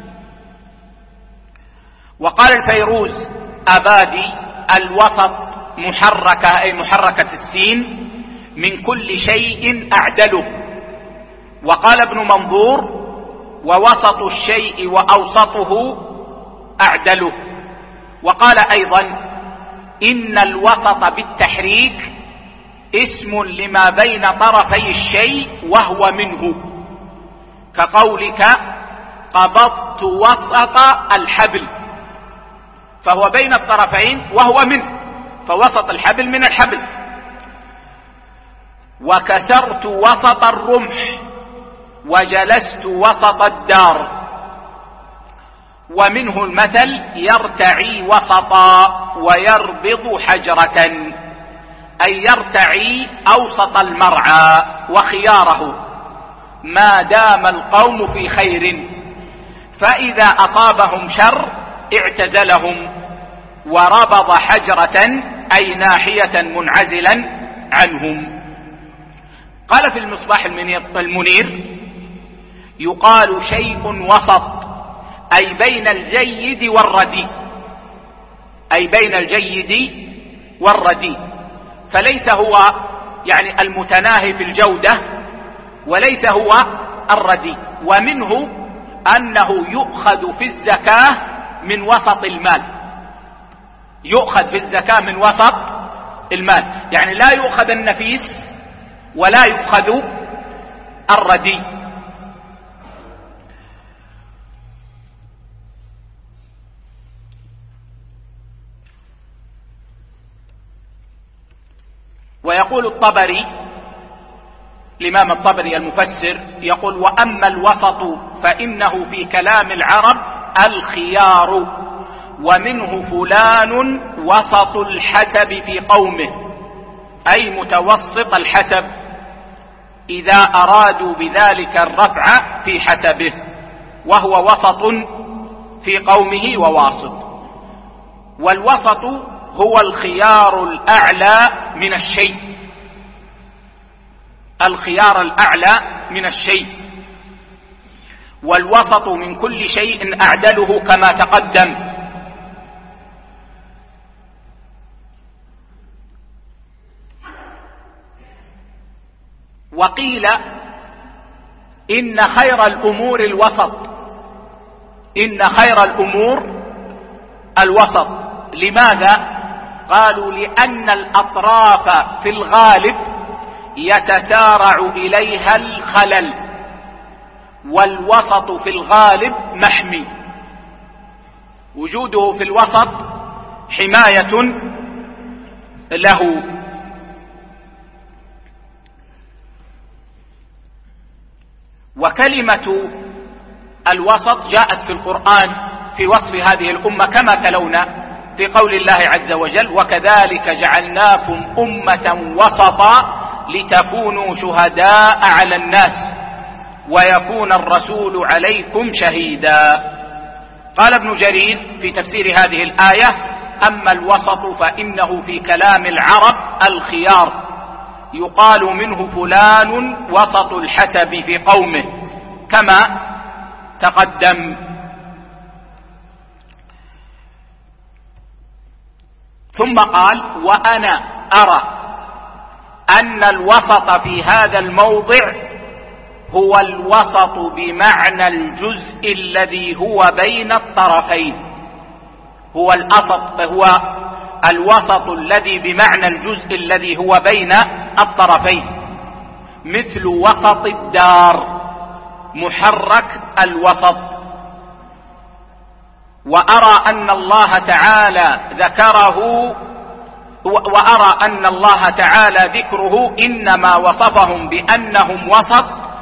وقال الفيروز أبادي: الوسط محركة، أي محركة السين، من كل شيء أعدله. وقال ابن منظور: ووسط الشيء وأوسطه أعدله. وقال أيضا: إن الوسط بالتحريك اسم لما بين طرفي الشيء وهو منه، كقولك قبضت وسط الحبل، فهو بين الطرفين وهو منه، فوسط الحبل من الحبل. وكسرت وسط الرمح وجلست وسط الدار. ومنه المثل يرتعي وسطا ويربض حجرة، أي يرتعي أوسط المرعى وخياره ما دام القوم في خير، فإذا أصابهم شر اعتزلهم وربض حجرة أي ناحية منعزلا عنهم. قال في المصباح المنير: يقال شيء وسط، أي بين الجيد والرديء، أي بين الجيد والرديء، فليس هو يعني المتناهي في الجودة وليس هو الرديء. ومنه أنه يؤخذ في الزكاة من وسط المال، يؤخذ في الزكاة من وسط المال، يعني لا يؤخذ النفيس ولا يؤخذ الرديء. ويقول الطبري، الإمام الطبري المفسر يقول: وأما الوسط فإنه في كلام العرب الخيار، ومنه فلان وسط الحسب في قومه، أي متوسط الحسب، إذا أرادوا بذلك الرفع في حسبه، وهو وسط في قومه وواسط. والوسط هو الخيار الأعلى من الشيء، الخيار الأعلى من الشيء، والوسط من كل شيء أعدله كما تقدم. وقيل إن خير الأمور الوسط، إن خير الأمور الوسط. لماذا؟ قالوا: لأن الأطراف في الغالب يتسارع إليها الخلل، والوسط في الغالب محمي، وجوده في الوسط حماية له. وكلمة الوسط جاءت في القرآن في وصف هذه الأمة كما تلونا في قول الله عز وجل: وكذلك جعلناكم أمة وسطا لتكونوا شهداء على الناس ويكون الرسول عليكم شهيدا. قال ابن جرير في تفسير هذه الآية: أما الوسط فإنه في كلام العرب الخيار، يقال منه فلان وسط الحسب في قومه كما تقدم. ثم قال: وأنا أرى أن الوسط في هذا الموضع هو الوسط بمعنى الجزء الذي هو بين الطرفين، هو الأسط، هو الوسط الذي بمعنى الجزء الذي هو بين الطرفين، مثل وسط الدار، محرك الوسط. وأرى أن الله تعالى ذكره وأرى أن الله تعالى ذكره إنما وصفهم بأنهم وسط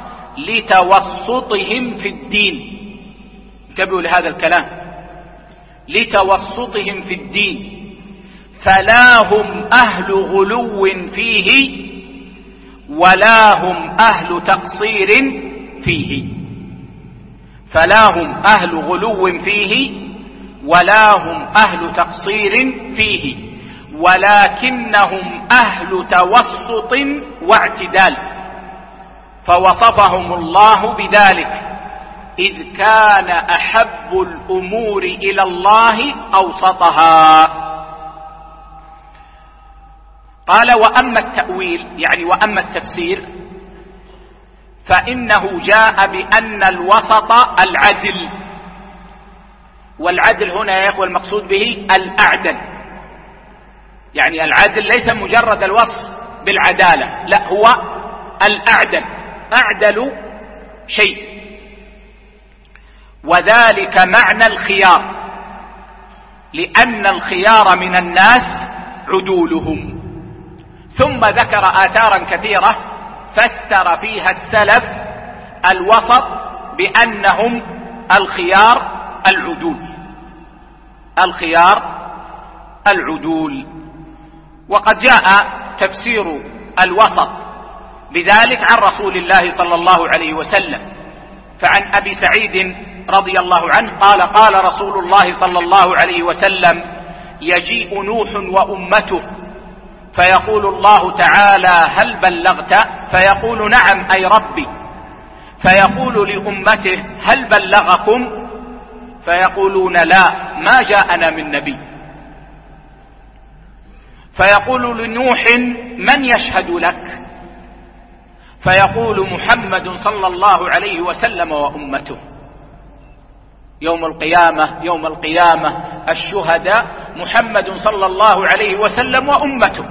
لتوسطهم في الدين. انتبهوا لهذا الكلام، لتوسطهم في الدين، فلا هم أهل غلو فيه ولا هم أهل تقصير فيه، فلا هم أهل غلو فيه ولا هم أهل تقصير فيه، ولكنهم أهل توسط واعتدال، فوصفهم الله بذلك إذ كان أحب الأمور إلى الله أوسطها. قال: وأما التأويل، يعني وأما التفسير، فإنه جاء بأن الوسط العدل، والعدل هنا يا إخوة المقصود به الأعدل، يعني العدل ليس مجرد الوصف بالعدالة، لا، هو الأعدل، أعدل شيء، وذلك معنى الخيار، لأن الخيار من الناس عدولهم. ثم ذكر آثارا كثيرة فسر فيها السلف الوسط بأنهم الخيار العدول، الخيار العدول. وقد جاء تفسير الوسط بذلك عن رسول الله صلى الله عليه وسلم، فعن أبي سعيد رضي الله عنه قال قال رسول الله صلى الله عليه وسلم: يجيء نوح وأمته فيقول الله تعالى: هل بلغت؟ فيقول: نعم أي ربي. فيقول لأمته: هل بلغكم؟ فيقولون: لا، ما جاءنا من نبي. فيقول لنوح: من يشهد لك؟ فيقول: محمد صلى الله عليه وسلم وأمته. يوم القيامة يوم القيامة الشهداء محمد صلى الله عليه وسلم وأمته.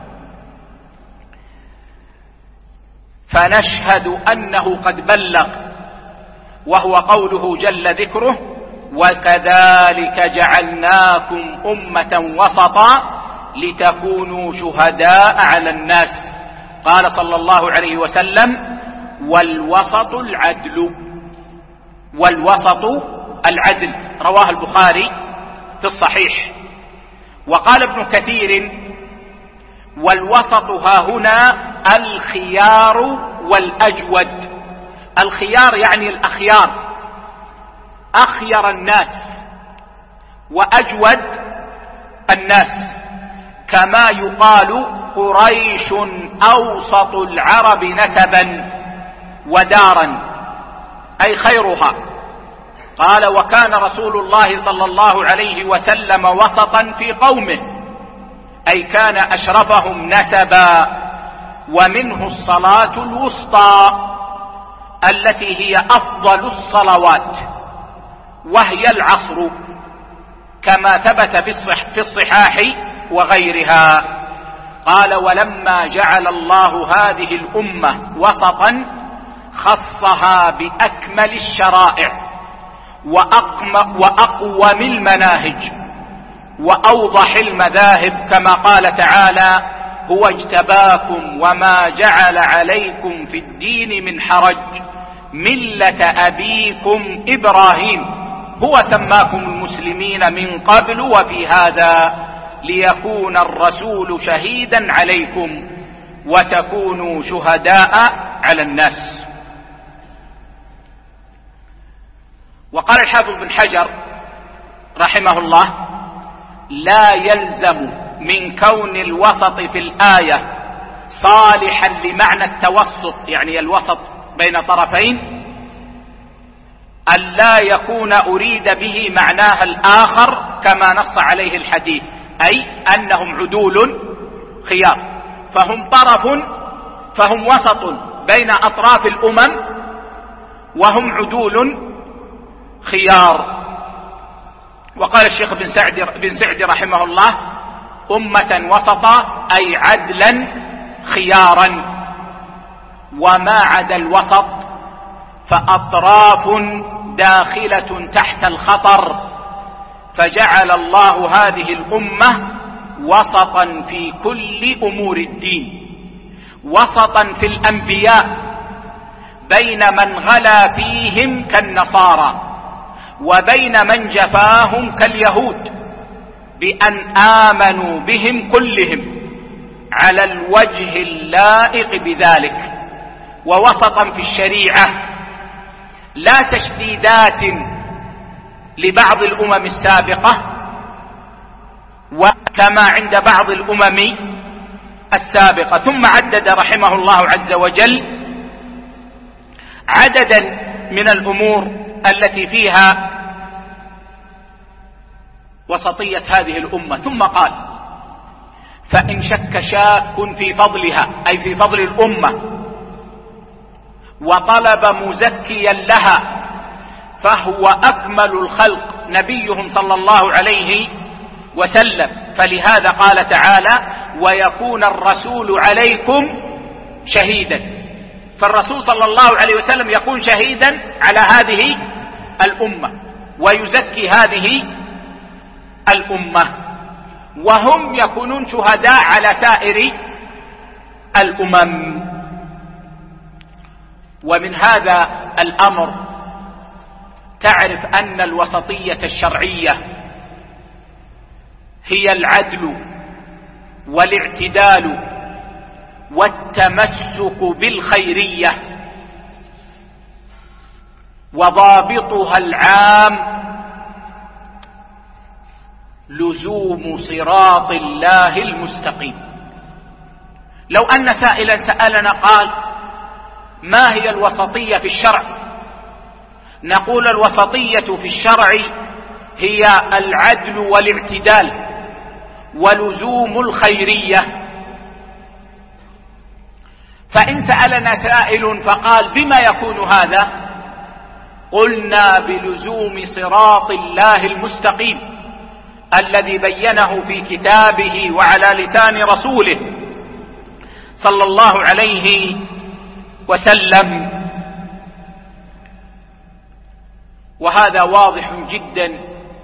فنشهد أنه قد بلغ، وهو قوله جل ذكره: وكذلك جعلناكم أمة وسطا لتكونوا شهداء على الناس. قال صلى الله عليه وسلم: والوسط العدل. والوسط العدل، رواه البخاري في الصحيح. وقال ابن كثير: والوسط هاهنا الخيار والأجود. الخيار يعني الأخيار، أخير الناس، وأجود الناس، كما يقال قريش أوسط العرب نسبا ودارا، أي خيرها. قال: وكان رسول الله صلى الله عليه وسلم وسطا في قومه، أي كان أشرفهم نسبا. ومنه الصلاة الوسطى التي هي أفضل الصلوات، وهي العصر، كما ثبت في الصحاح وغيرها. قال: ولما جعل الله هذه الأمة وسطا خصها بأكمل الشرائع وأقوم المناهج وأوضح المذاهب، كما قال تعالى: هو اجتباكم وما جعل عليكم في الدين من حرج ملة أبيكم إبراهيم هو سماكم المسلمين من قبل وفي هذا ليكون الرسول شهيدا عليكم وتكونوا شهداء على الناس. وقال الحافظ بن حجر رحمه الله: لا يلزم من كون الوسط في الآية صالحا لمعنى التوسط، يعني الوسط بين طرفين، أن لا يكون أريد به معناها الآخر كما نص عليه الحديث، أي أنهم عدول خيار، فهم طرف، فهم وسط بين أطراف الأمم، وهم عدول خيار. وقال الشيخ بن سعد, بن سعد رحمه الله: أمة وسطا أي عدلا خيارا. وما عدا الوسط فأطراف داخلة تحت الخطر، فجعل الله هذه الأمة وسطا في كل أمور الدين، وسطا في الأنبياء بين من غلا فيهم كالنصارى، وبين من جفاهم كاليهود، بأن آمنوا بهم كلهم على الوجه اللائق بذلك، ووسطا في الشريعة، لا تشديدات لبعض الأمم السابقة وكما عند بعض الأمم السابقة. ثم عدد رحمه الله عز وجل عددا من الأمور التي فيها وسطية هذه الأمة، ثم قال: فإن شك شاك في فضلها، أي في فضل الأمة، وطلب مزكيا لها، فهو أكمل الخلق نبيهم صلى الله عليه وسلم. فلهذا قال تعالى: ويكون الرسول عليكم شهيدا. فالرسول صلى الله عليه وسلم يكون شهيدا على هذه الأمة ويزكي هذه الأمة، وهم يكونون شهداء على سائر الأمم. ومن هذا الأمر تعرف أن الوسطية الشرعية هي العدل والاعتدال والتمسك بالخيرية، وضابطها العام لزوم صراط الله المستقيم. لو أن سائلا سألنا قال: ما هي الوسطية في الشرع؟ نقول: الوسطية في الشرع هي العدل والاعتدال ولزوم الخيرية. فإن سألنا سائل فقال: بما يكون هذا؟ قلنا: بلزوم صراط الله المستقيم الذي بينه في كتابه وعلى لسان رسوله صلى الله عليه وسلم. وهذا واضح جدا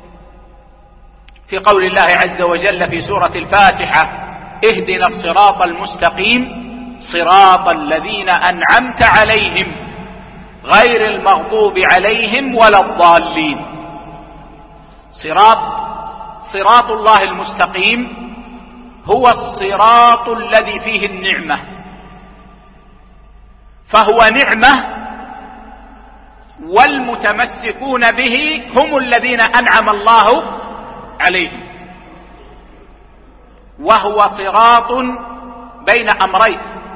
في قول الله عز وجل في سورة الفاتحة: اهدنا الصراط المستقيم صراط الذين أنعمت عليهم غير المغضوب عليهم ولا الضالين. صراط صراط الله المستقيم هو الصراط الذي فيه النعمة، فهو نعمة، والمتمسكون به هم الذين أنعم الله عليهم. وهو صراط بين أمرين: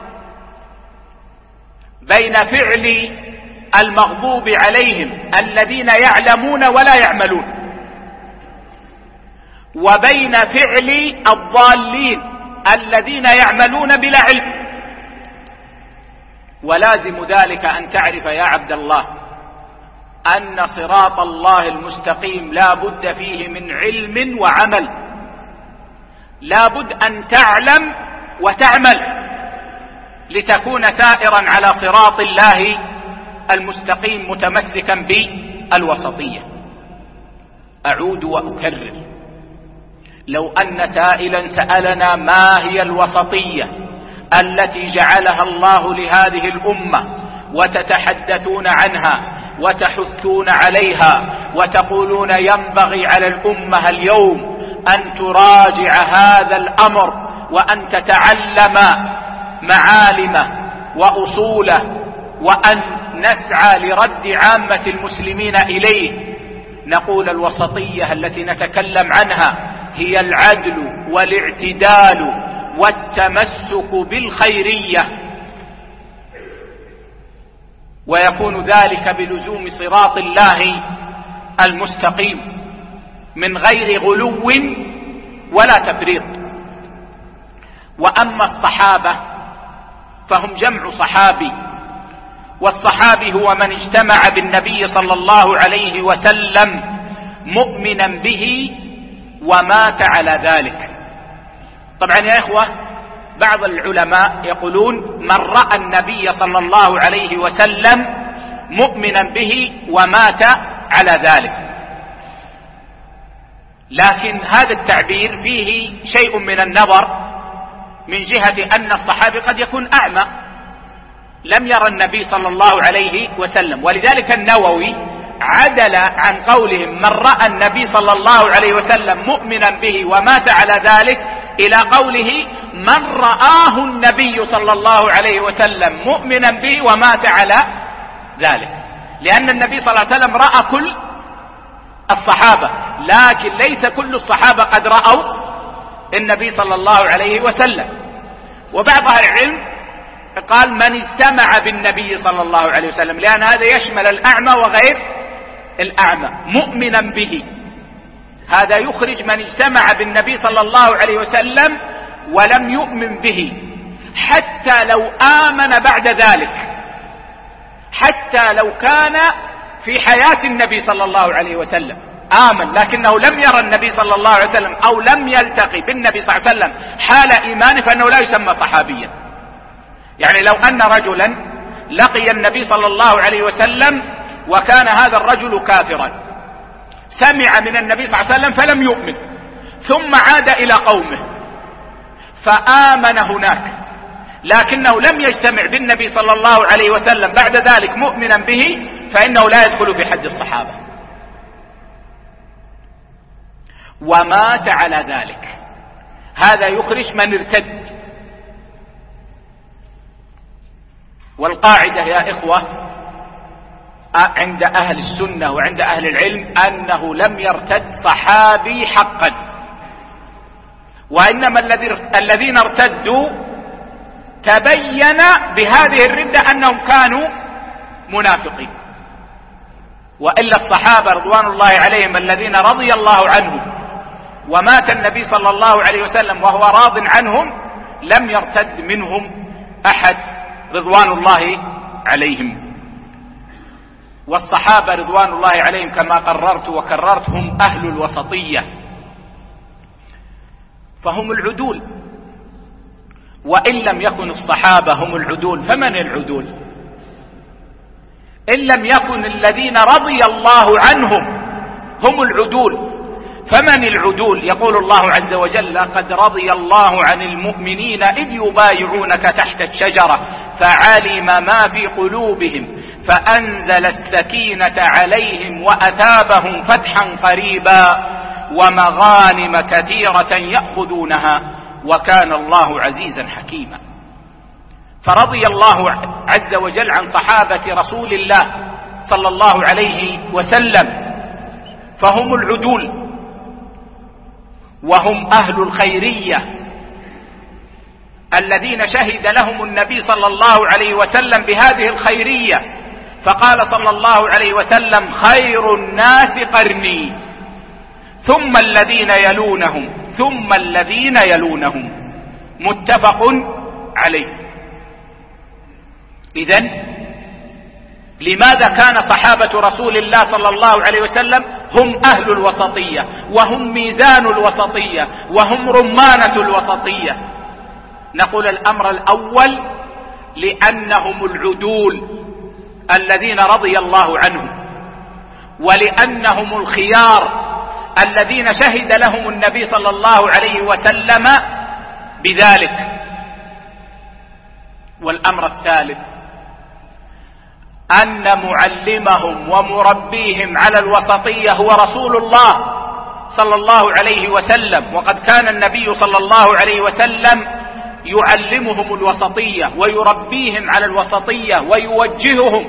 بين فعل المغضوب عليهم الذين يعلمون ولا يعملون، وبين فعل الضالين الذين يعملون بلا علم. ولازم ذلك أن تعرف يا عبد الله أن صراط الله المستقيم لا بد فيه من علم وعمل، لا بد أن تعلم وتعمل لتكون سائرا على صراط الله المستقيم متمسكا بالوسطية. أعود وأكرر: لو أن سائلا سألنا ما هي الوسطية التي جعلها الله لهذه الأمة وتتحدثون عنها وتحثون عليها وتقولون ينبغي على الأمة اليوم أن تراجع هذا الأمر وأن تتعلم معالمه وأصوله وأن نسعى لرد عامة المسلمين إليه، نقول: الوسطية التي نتكلم عنها هي العدل والاعتدال والتمسك بالخيرية، ويكون ذلك بلزوم صراط الله المستقيم من غير غلو ولا تفريط. وأما الصحابة فهم جمع صحابي، والصحابي هو من اجتمع بالنبي صلى الله عليه وسلم مؤمنا به ومات على ذلك. طبعا يا إخوة، بعض العلماء يقولون من رأى النبي صلى الله عليه وسلم مؤمنا به ومات على ذلك، لكن هذا التعبير فيه شيء من النظر من جهة أن الصحابي قد يكون أعمى لم يرى النبي صلى الله عليه وسلم، ولذلك النووي عدل عن قولهم من رأى النبي صلى الله عليه وسلم مؤمنا به ومات على ذلك إلى قوله من رآه النبي صلى الله عليه وسلم مؤمنا به ومات على ذلك، لأن النبي صلى الله عليه وسلم رأى كل الصحابة، لكن ليس كل الصحابة قد رأوا النبي صلى الله عليه وسلم. وبعض أهل العلم قال من استمع بالنبي صلى الله عليه وسلم، لأن هذا يشمل الأعمى وغير الأعمى مؤمنا به، هذا يخرج من اجتمع بالنبي صلى الله عليه وسلم ولم يؤمن به، حتى لو آمن بعد ذلك، حتى لو كان في حياة النبي صلى الله عليه وسلم آمن لكنه لم يرى النبي صلى الله عليه وسلم أو لم يلتقي بالنبي صلى الله عليه وسلم حال إيمانه، فإنه لا يسمى صحابيا. يعني لو أن رجلا لقي النبي صلى الله عليه وسلم وكان هذا الرجل كافرا، سمع من النبي صلى الله عليه وسلم فلم يؤمن، ثم عاد إلى قومه فآمن هناك، لكنه لم يجتمع بالنبي صلى الله عليه وسلم بعد ذلك مؤمنا به، فإنه لا يدخل في حد الصحابة. ومات على ذلك، هذا يخرج من ارتد. والقاعدة يا إخوة عند أهل السنة وعند أهل العلم أنه لم يرتد صحابي حقا، وإنما الذين ارتدوا تبين بهذه الردة أنهم كانوا منافقين، وإلا الصحابة رضوان الله عليهم الذين رضي الله عنهم ومات النبي صلى الله عليه وسلم وهو راض عنهم لم يرتد منهم أحد رضوان الله عليهم. والصحابة رضوان الله عليهم كما قررت وكررت هم أهل الوسطية، فهم العدول. وإن لم يكن الصحابة هم العدول فمن العدول؟ إن لم يكن الذين رضي الله عنهم هم العدول فمن العدول؟ يقول الله عز وجل: لقد رضي الله عن المؤمنين إذ يبايعونك تحت الشجرة فعلم ما في قلوبهم فأنزل السكينة عليهم وأثابهم فتحا قريبا ومغانم كثيرة يأخذونها وكان الله عزيزا حكيما. فرضي الله عز وجل عن صحابة رسول الله صلى الله عليه وسلم، فهم العدول وهم أهل الخيرية الذين شهد لهم النبي صلى الله عليه وسلم بهذه الخيرية، فقال صلى الله عليه وسلم: خير الناس قرني ثم الذين يلونهم ثم الذين يلونهم، متفق عليه. إذن لماذا كان صحابة رسول الله صلى الله عليه وسلم هم أهل الوسطية وهم ميزان الوسطية وهم رمانة الوسطية؟ نقول الأمر الأول لأنهم العدول الذين رضي الله عنهم، ولأنهم الخيار الذين شهد لهم النبي صلى الله عليه وسلم بذلك. والأمر الثالث أن معلمهم ومربيهم على الوسطية هو رسول الله صلى الله عليه وسلم، وقد كان النبي صلى الله عليه وسلم يعلمهم الوسطية ويربيهم على الوسطية ويوجههم،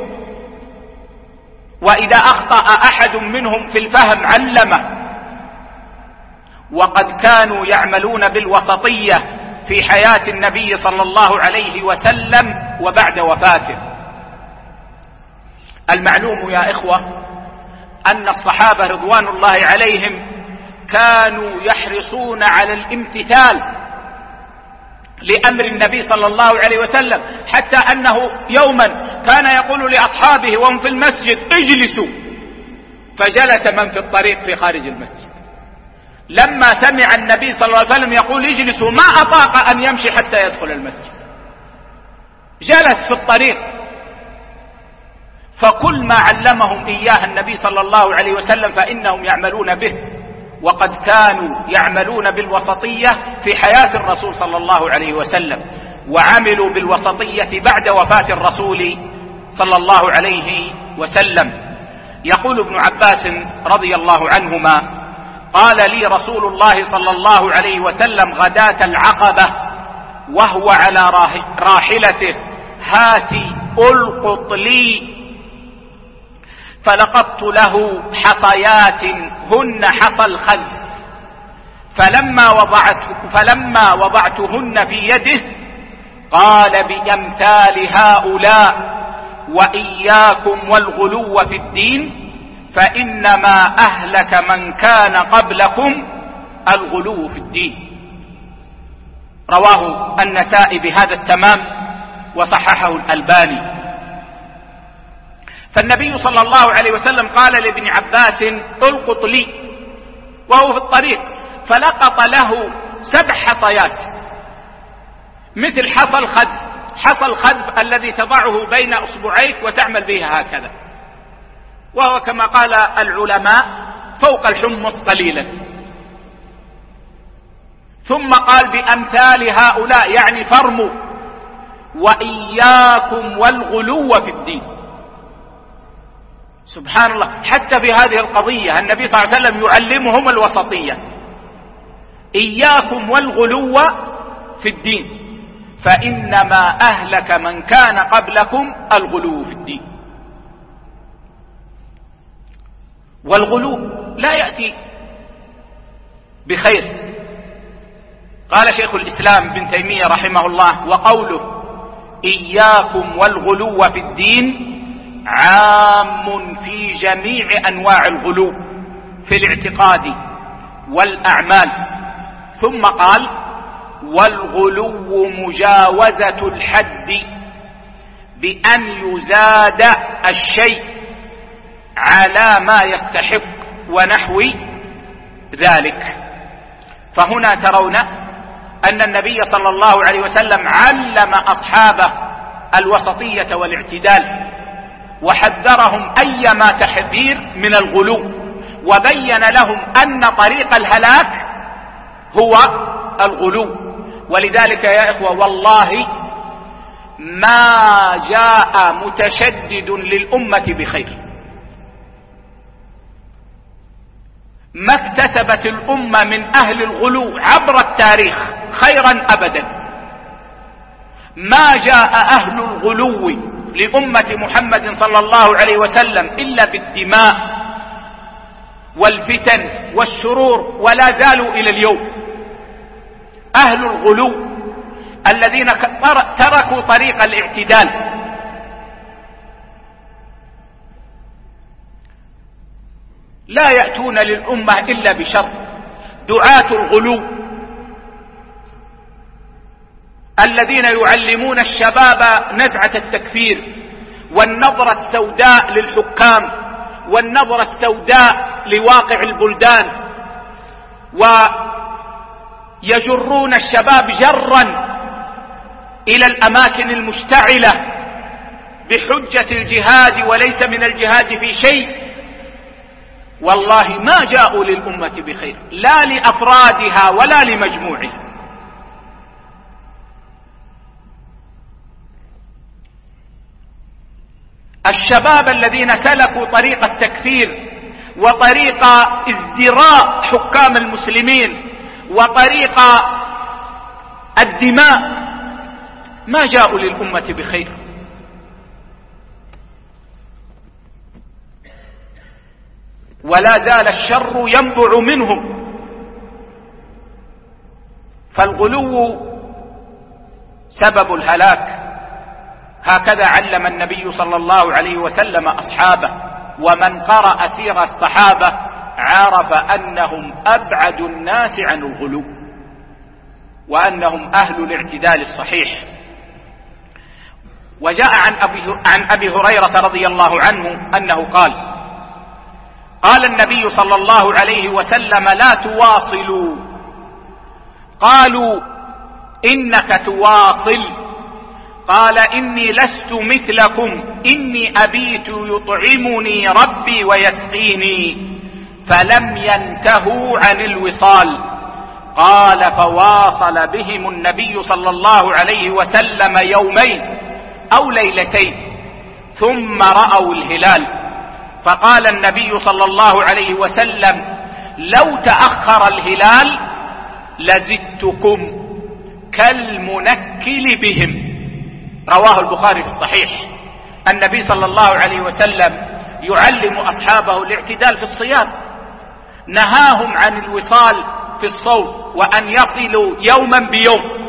وإذا أخطأ أحد منهم في الفهم علمه. وقد كانوا يعملون بالوسطية في حياة النبي صلى الله عليه وسلم وبعد وفاته. المعلوم يا إخوة أن الصحابة رضوان الله عليهم كانوا يحرصون على الامتثال لأمر النبي صلى الله عليه وسلم، حتى أنه يوما كان يقول لأصحابه وهم في المسجد: اجلسوا، فجلس من في الطريق في خارج المسجد. لما سمع النبي صلى الله عليه وسلم يقول اجلسوا ما أطاق أن يمشي حتى يدخل المسجد، جلس في الطريق. فكل ما علمهم إياه النبي صلى الله عليه وسلم فإنهم يعملون به، وقد كانوا يعملون بالوسطية في حياة الرسول صلى الله عليه وسلم، وعملوا بالوسطية بعد وفاة الرسول صلى الله عليه وسلم. يقول ابن عباس رضي الله عنهما: قال لي رسول الله صلى الله عليه وسلم غداة العقبة وهو على راحلته: هاتي ألقط لي، فلقطت له حصيات هن حصى الخز، فلما وضعت فلما وضعتهن في يده قال: بأمثال هؤلاء وإياكم والغلو في الدين، فإنما أهلك من كان قبلكم الغلو في الدين. رواه النسائي بهذا التمام وصححه الألباني. فالنبي صلى الله عليه وسلم قال لابن عباس: القط لي، وهو في الطريق، فلقط له سبع حصيات مثل حصى الخذ. حصى الخذ الذي تضعه بين أصبعيك وتعمل به هكذا، وهو كما قال العلماء فوق الحمص قليلا. ثم قال: بأمثال هؤلاء، يعني فرموا، وإياكم والغلو في الدين. سبحان الله، حتى في هذه القضية النبي صلى الله عليه وسلم يعلمهم الوسطية، إياكم والغلو في الدين فإنما أهلك من كان قبلكم الغلو في الدين. والغلو لا يأتي بخير. قال شيخ الإسلام ابن تيمية رحمه الله: وقوله إياكم والغلو في الدين عام في جميع أنواع الغلو في الاعتقاد والأعمال. ثم قال: والغلو مجاوزة الحد بأن يزاد الشيء على ما يستحق ونحو ذلك. فهنا ترون أن النبي صلى الله عليه وسلم علم أصحابه الوسطية والاعتدال، وحذرهم أيما تحذير من الغلو، وبين لهم أن طريق الهلاك هو الغلو. ولذلك يا إخوة والله ما جاء متشدد للأمة بخير، ما اكتسبت الأمة من أهل الغلو عبر التاريخ خيرا أبدا. ما جاء أهل الغلو لأمة محمد صلى الله عليه وسلم إلا بالدماء والفتن والشرور، ولا زالوا إلى اليوم. أهل الغلو الذين تركوا طريق الاعتدال لا يأتون للأمة إلا بشر. دعاة الغلو الذين يعلمون الشباب نزعة التكفير والنظرة السوداء للحكام والنظرة السوداء لواقع البلدان، ويجرون الشباب جرا إلى الأماكن المشتعلة بحجة الجهاد وليس من الجهاد في شيء. والله ما جاءوا للأمة بخير، لا لأفرادها ولا لمجموعها. الشباب الذين سلكوا طريق التكفير وطريق ازدراء حكام المسلمين وطريق الدماء ما جاءوا للأمة بخير. ولا زال الشر ينبع منهم. فالغلو سبب الهلاك، هكذا علم النبي صلى الله عليه وسلم أصحابه. ومن قرأ سير الصحابة عرف أنهم أبعد الناس عن الغلو وأنهم أهل الاعتدال الصحيح. وجاء عن أبي, عن أبي هريرة رضي الله عنه أنه قال: قال النبي صلى الله عليه وسلم: لا تواصلوا. قالوا: إنك تواصل. قال: إني لست مثلكم، إني أبيت يطعمني ربي ويسقيني. فلم ينتهوا عن الوصال. قال: فواصل بهم النبي صلى الله عليه وسلم يومين أو ليلتين ثم رأوا الهلال. فقال النبي صلى الله عليه وسلم: لو تأخر الهلال لزدتكم كالمنكل بهم. رواه البخاري في الصحيح. النبي صلى الله عليه وسلم يعلم أصحابه الاعتدال في الصيام، نهاهم عن الوصال في الصوم وأن يصلوا يوما بيوم.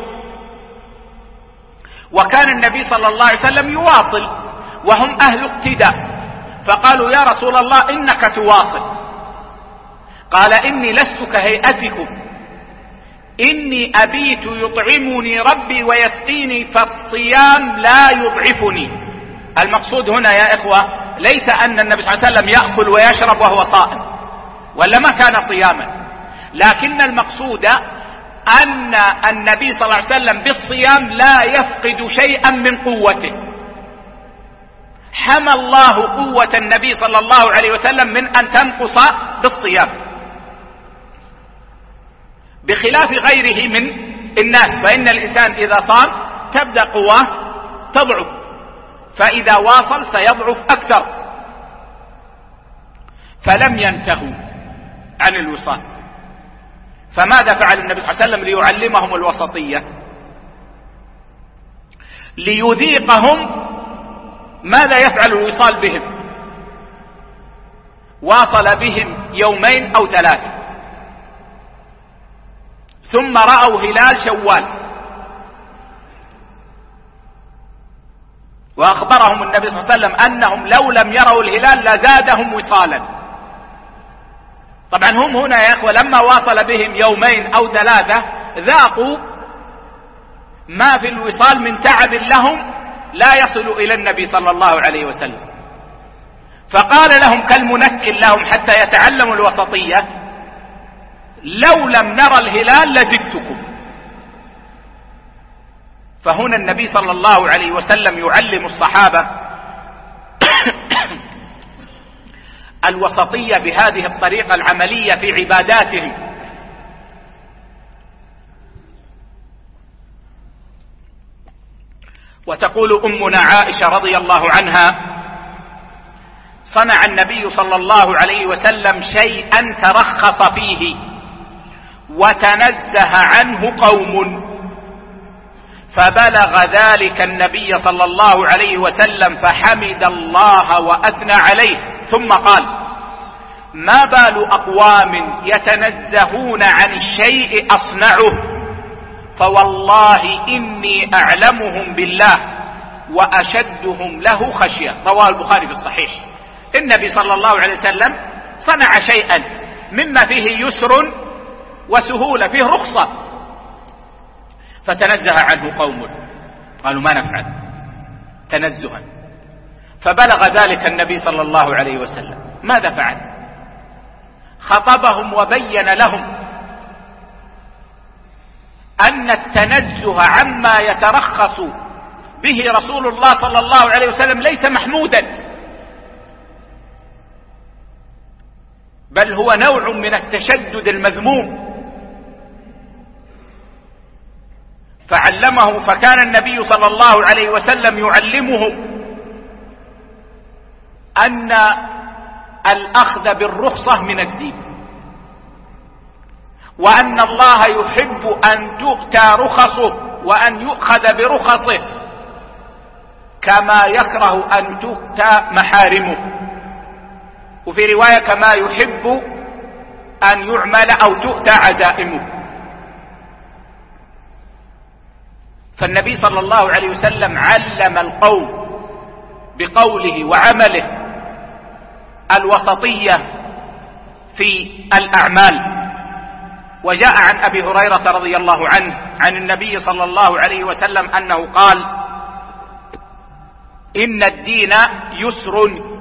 وكان النبي صلى الله عليه وسلم يواصل وهم أهل اقتداء، فقالوا: يا رسول الله إنك تواصل. قال: إني لست كهيئتكم، إني أبيت يطعمني ربي ويسقيني، فالصيام لا يضعفني. المقصود هنا يا إخوة ليس أن النبي صلى الله عليه وسلم يأكل ويشرب وهو صائم، ولا ما كان صياما، لكن المقصود أن النبي صلى الله عليه وسلم بالصيام لا يفقد شيئا من قوته. حمى الله قوة النبي صلى الله عليه وسلم من أن تنقص بالصيام، بخلاف غيره من الناس. فإن الإنسان إذا صام تبدأ قواه تضعف، فإذا واصل سيضعف أكثر. فلم ينتهوا عن الوصال. فماذا فعل النبي صلى الله عليه وسلم ليعلمهم الوسطية؟ ليذيقهم ماذا يفعل الوصال بهم. واصل بهم يومين أو ثلاثة، ثم رأوا هلال شوال، وأخبرهم النبي صلى الله عليه وسلم أنهم لو لم يروا الهلال لزادهم وصالا. طبعا هم هنا يا أخوة لما واصل بهم يومين أو ثلاثة ذاقوا ما في الوصال من تعب لهم لا يصل إلى النبي صلى الله عليه وسلم، فقال لهم كالمنكل لهم حتى يتعلموا الوسطية: لو لم نرى الهلال لزدتكم. فهنا النبي صلى الله عليه وسلم يعلم الصحابة الوسطية بهذه الطريقة العملية في عباداتهم. وتقول أمنا عائشة رضي الله عنها: صنع النبي صلى الله عليه وسلم شيئا ترخص فيه وتنزه عنه قوم، فبلغ ذلك النبي صلى الله عليه وسلم فحمد الله وأثنى عليه، ثم قال: ما بال أقوام يتنزهون عن الشيء أصنعه، فوالله إني أعلمهم بالله وأشدهم له خشية. رواه البخاري في الصحيح. النبي صلى الله عليه وسلم صنع شيئا مما فيه يسر وسهولة، فيه رخصة، فتنزه عنه قوم قالوا ما نفعل تنزها، فبلغ ذلك النبي صلى الله عليه وسلم. ماذا فعل؟ خطبهم وبين لهم أن التنزه عما يترخص به رسول الله صلى الله عليه وسلم ليس محمودا، بل هو نوع من التشدد المذموم. فعلمه، فكان النبي صلى الله عليه وسلم يعلمهم أن الأخذ بالرخصة من الدين، وأن الله يحب أن تؤتى رخصه وأن يؤخذ برخصه، كما يكره أن تؤتى محارمه، وفي رواية كما يحب أن يعمل أو تؤتى عزائمه. فالنبي صلى الله عليه وسلم علم القوم بقوله وعمله الوسطية في الأعمال. وجاء عن أبي هريرة رضي الله عنه عن النبي صلى الله عليه وسلم أنه قال: إن الدين يسر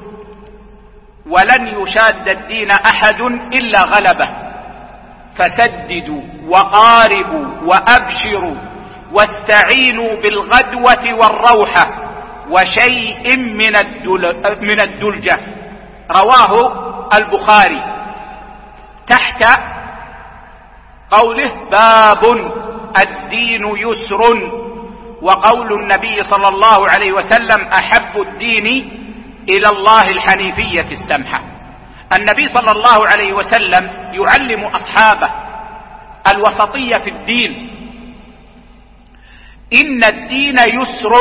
ولن يشاد الدين أحد إلا غلبه، فسددوا وقاربوا وأبشروا واستعينوا بالغدوة والروحة وشيء من من الدلجة. رواه البخاري تحت قوله باب الدين يسر، وقول النبي صلى الله عليه وسلم أحب الدين إلى الله الحنيفية السمحة. النبي صلى الله عليه وسلم يعلم أصحابه الوسطية في الدين. إن الدين يسر،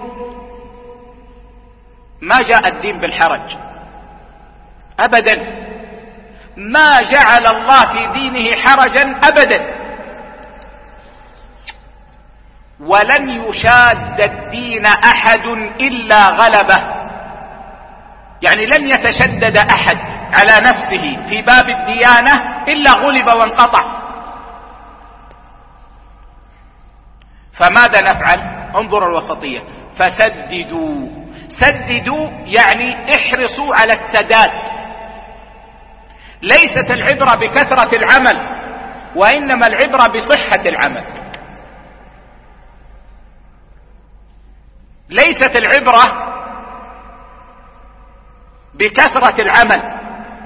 ما جاء الدين بالحرج أبدا، ما جعل الله في دينه حرجا أبدا، ولن يشاد الدين أحد إلا غلبه، يعني لن يتشدد أحد على نفسه في باب الديانة إلا غلب وانقطع. فماذا نفعل؟ انظر الوسطية: فسددوا. سددوا يعني احرصوا على السداد. ليست العبرة بكثرة العمل، وإنما العبرة بصحة العمل. ليست العبرة بكثرة العمل.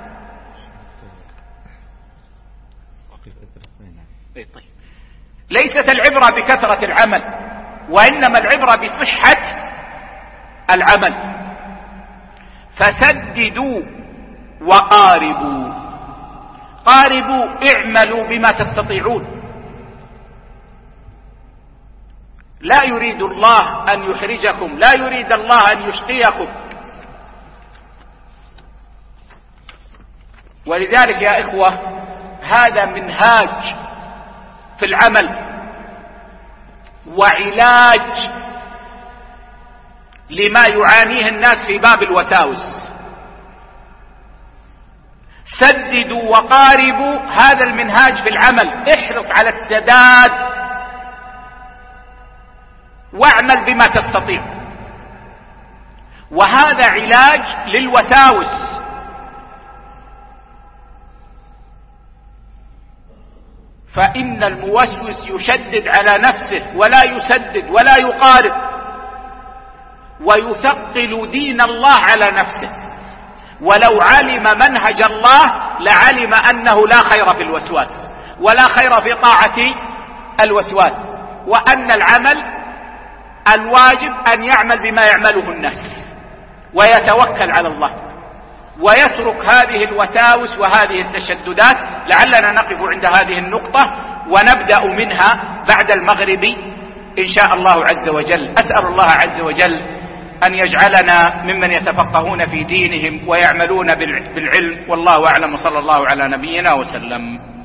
ليست العبرة بكثرة العمل، وإنما العبرة بصحة العمل. فسددوا وقاربوا. قاربوا، اعملوا بما تستطيعون. لا يريد الله أن يحرجكم، لا يريد الله أن يشقيكم. ولذلك يا إخوة هذا منهاج في العمل وعلاج لما يعانيه الناس في باب الوساوس. سددوا وقاربوا، هذا المنهاج في العمل. احرص على السداد واعمل بما تستطيع، وهذا علاج للوساوس. فإن الموسوس يشدد على نفسه ولا يسدد ولا يقارب، ويثقل دين الله على نفسه. ولو علم منهج الله لعلم أنه لا خير في الوسواس ولا خير في طاعة الوسواس، وأن العمل الواجب أن يعمل بما يعمله الناس ويتوكل على الله ويترك هذه الوساوس وهذه التشددات. لعلنا نقف عند هذه النقطة ونبدأ منها بعد المغرب إن شاء الله عز وجل. أسأل الله عز وجل أن يجعلنا ممن يتفقهون في دينهم ويعملون بالعلم، والله أعلم، صلى الله على نبينا وسلم.